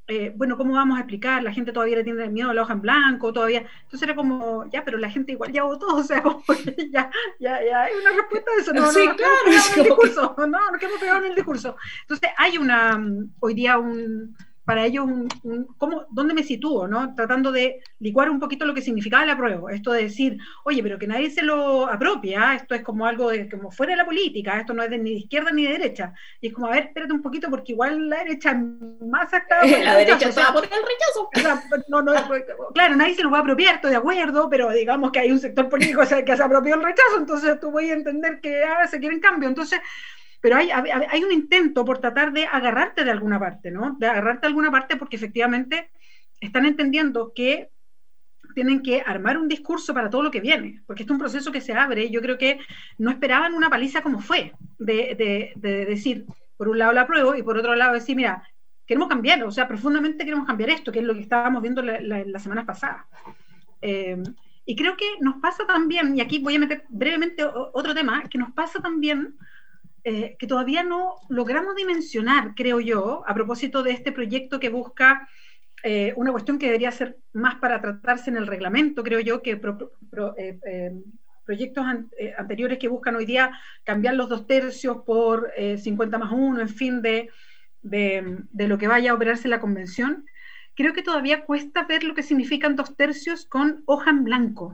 Speaker 3: eh, bueno, ¿cómo vamos a explicar? La gente todavía le tiene miedo a la hoja en blanco, todavía. Entonces era como, ya, pero la gente igual ya votó, o sea, como, ya, ya, ya hay una respuesta a eso. No,
Speaker 4: sí,
Speaker 3: no,
Speaker 4: claro,
Speaker 3: no, no, en el discurso, no, no quedamos pegados en el discurso. Entonces hay una, hoy día un... para ellos, un, un, ¿cómo, ¿dónde me sitúo? ¿no? Tratando de licuar un poquito lo que significaba el apruebo. Esto de decir, oye, pero que nadie se lo apropia, esto es como algo de, como fuera de la política, esto no es de, ni de izquierda ni de derecha. Y es como, a ver, espérate un poquito, porque igual la derecha más está...
Speaker 4: Eh, la derecha está por el rechazo.
Speaker 3: O sea, no, no, claro, nadie se lo va a apropiar, estoy de acuerdo, pero digamos que hay un sector político que se apropió el rechazo, entonces tú voy a entender que ah, se quieren cambio. Entonces... Pero hay, hay un intento por tratar de agarrarte de alguna parte, ¿no? De agarrarte de alguna parte porque efectivamente están entendiendo que tienen que armar un discurso para todo lo que viene, porque este es un proceso que se abre. Yo creo que no esperaban una paliza como fue, de, de, de decir, por un lado la apruebo y por otro lado decir, mira, queremos cambiar, o sea, profundamente queremos cambiar esto, que es lo que estábamos viendo la, la, la semana pasada. Eh, y creo que nos pasa también, y aquí voy a meter brevemente otro tema, que nos pasa también... Eh, que todavía no logramos dimensionar, creo yo, a propósito de este proyecto que busca eh, una cuestión que debería ser más para tratarse en el reglamento, creo yo, que pro, pro, eh, eh, proyectos an, eh, anteriores que buscan hoy día cambiar los dos tercios por eh, cincuenta más uno, en fin, de, de, de lo que vaya a operarse la convención. Creo que todavía cuesta ver lo que significan dos tercios con hoja en blanco.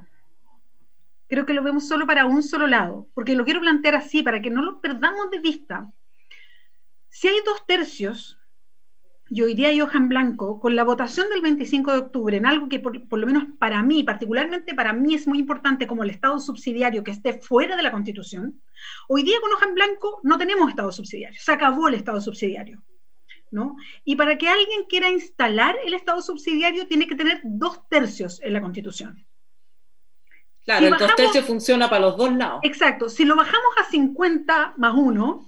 Speaker 3: Creo que lo vemos solo para un solo lado, porque lo quiero plantear así, para que no lo perdamos de vista. Si hay dos tercios, y hoy día hay hoja en blanco, con la votación del veinticinco de octubre, en algo que por, por lo menos para mí, particularmente para mí es muy importante como el Estado subsidiario que esté fuera de la Constitución, hoy día con hoja en blanco no tenemos Estado subsidiario, se acabó el Estado subsidiario, ¿no? Y para que alguien quiera instalar el Estado subsidiario tiene que tener dos tercios en la Constitución.
Speaker 4: Claro,
Speaker 3: si
Speaker 4: el
Speaker 3: bajamos,
Speaker 4: dos tercios funciona para los dos lados.
Speaker 3: Exacto, si lo bajamos a cincuenta más uno,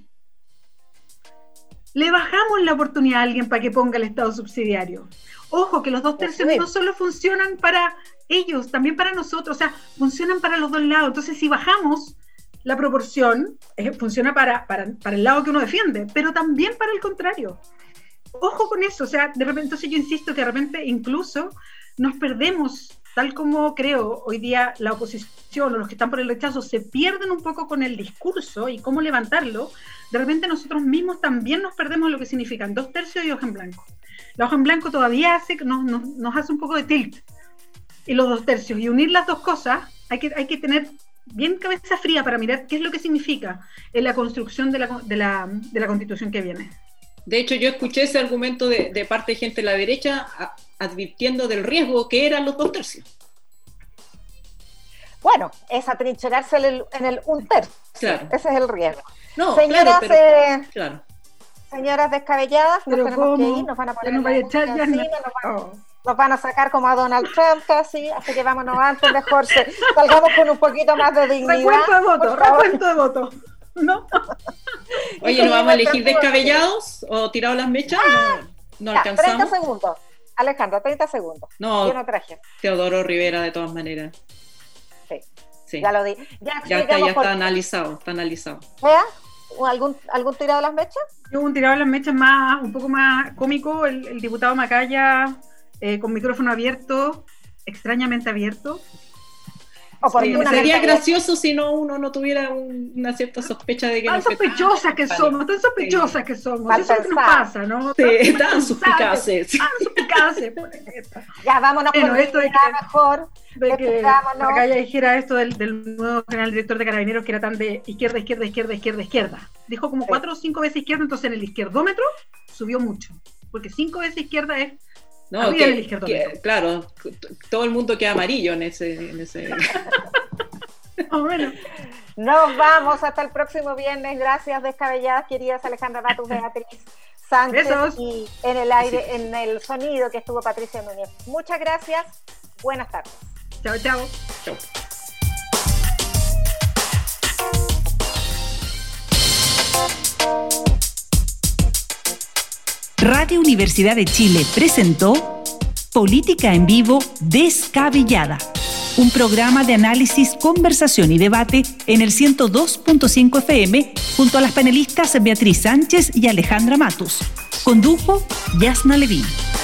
Speaker 3: le bajamos la oportunidad a alguien para que ponga el Estado subsidiario. Ojo, que los dos tercios no solo funcionan para ellos, también para nosotros, o sea, funcionan para los dos lados. Entonces, si bajamos la proporción, eh, funciona para, para, para el lado que uno defiende, pero también para el contrario. Ojo con eso, o sea, de repente, entonces yo insisto que de repente incluso nos perdemos, tal como creo hoy día la oposición o los que están por el rechazo se pierden un poco con el discurso y cómo levantarlo, de repente nosotros mismos también nos perdemos lo que significan dos tercios y hoja en blanco. La hoja en blanco todavía hace, nos, nos, nos hace un poco de tilt, y los dos tercios, y unir las dos cosas, hay que, hay que tener bien cabeza fría para mirar qué es lo que significa en la construcción de la, de la, de la Constitución que viene.
Speaker 4: De hecho, yo escuché ese argumento de, de parte de gente de la derecha a, advirtiendo del riesgo que eran los dos tercios.
Speaker 2: Bueno, es atrincherarse en el, en el un tercio. Claro. Ese es el riesgo.
Speaker 4: No,
Speaker 2: señoras,
Speaker 4: claro, pero,
Speaker 2: eh,
Speaker 4: claro.
Speaker 2: señoras descabelladas,
Speaker 3: pero
Speaker 2: nos tenemos
Speaker 3: ¿cómo?
Speaker 2: que ir, nos van a poner
Speaker 3: no
Speaker 2: la música
Speaker 3: echar,
Speaker 2: encima,
Speaker 3: no.
Speaker 2: nos, van, oh. nos van a sacar como a Donald Trump casi, así que vámonos antes, mejor se, salgamos con un poquito más de dignidad.
Speaker 3: Recuento de voto, recuento de voto. ¿No?
Speaker 4: Oye, ¿no vamos a elegir descabellados o tirados las mechas?
Speaker 2: Ah,
Speaker 4: no, no
Speaker 2: ya,
Speaker 4: alcanzamos.
Speaker 2: treinta segundos. Alejandro, treinta segundos.
Speaker 4: No,
Speaker 2: yo no traje.
Speaker 4: Teodoro Rivera, de todas maneras.
Speaker 2: Sí,
Speaker 4: sí.
Speaker 2: ya lo di. Ya,
Speaker 4: ya está, ya está analizado, está analizado.
Speaker 2: ¿Vea? ¿Algún, ¿Algún tirado de las mechas?
Speaker 3: Yo un tirado de las mechas más, un poco más cómico, el, el diputado Macaya, eh, con micrófono abierto, extrañamente abierto.
Speaker 4: Sí, sería gracioso si no uno no tuviera un, una cierta sospecha de que
Speaker 3: tan
Speaker 4: no
Speaker 3: sospechosas que somos, tan sospechosas sí. que somos,
Speaker 2: Mal
Speaker 3: eso es lo que nos pasa, ¿no?
Speaker 4: Sí, tan, tan suspicaces.
Speaker 3: Tan suspicaces.
Speaker 2: Ya, vámonos
Speaker 3: bueno,
Speaker 2: con
Speaker 3: esto de que,
Speaker 2: mejor.
Speaker 3: De que Macaya dijera esto del, del nuevo general director de Carabineros, que era tan de izquierda, izquierda, izquierda, izquierda, izquierda. Dijo como sí. cuatro o cinco veces izquierda, entonces en el izquierdómetro subió mucho, porque cinco veces izquierda es
Speaker 4: no, que, el que, claro, todo el mundo queda amarillo en ese... En ese...
Speaker 2: Oh, bueno. Nos vamos hasta el próximo viernes. Gracias, descabelladas, queridas Alejandra Matus, Beatriz Sánchez. Besos. Y en el aire, sí. en el sonido que estuvo Patricia Núñez. Muchas gracias. Buenas tardes.
Speaker 3: Chao, chao.
Speaker 4: Chao.
Speaker 1: Radio Universidad de Chile presentó Política en Vivo Descabellada, un programa de análisis, conversación y debate en el ciento dos punto cinco F M junto a las panelistas Beatriz Sánchez y Alejandra Matus. Condujo Yasna Levín.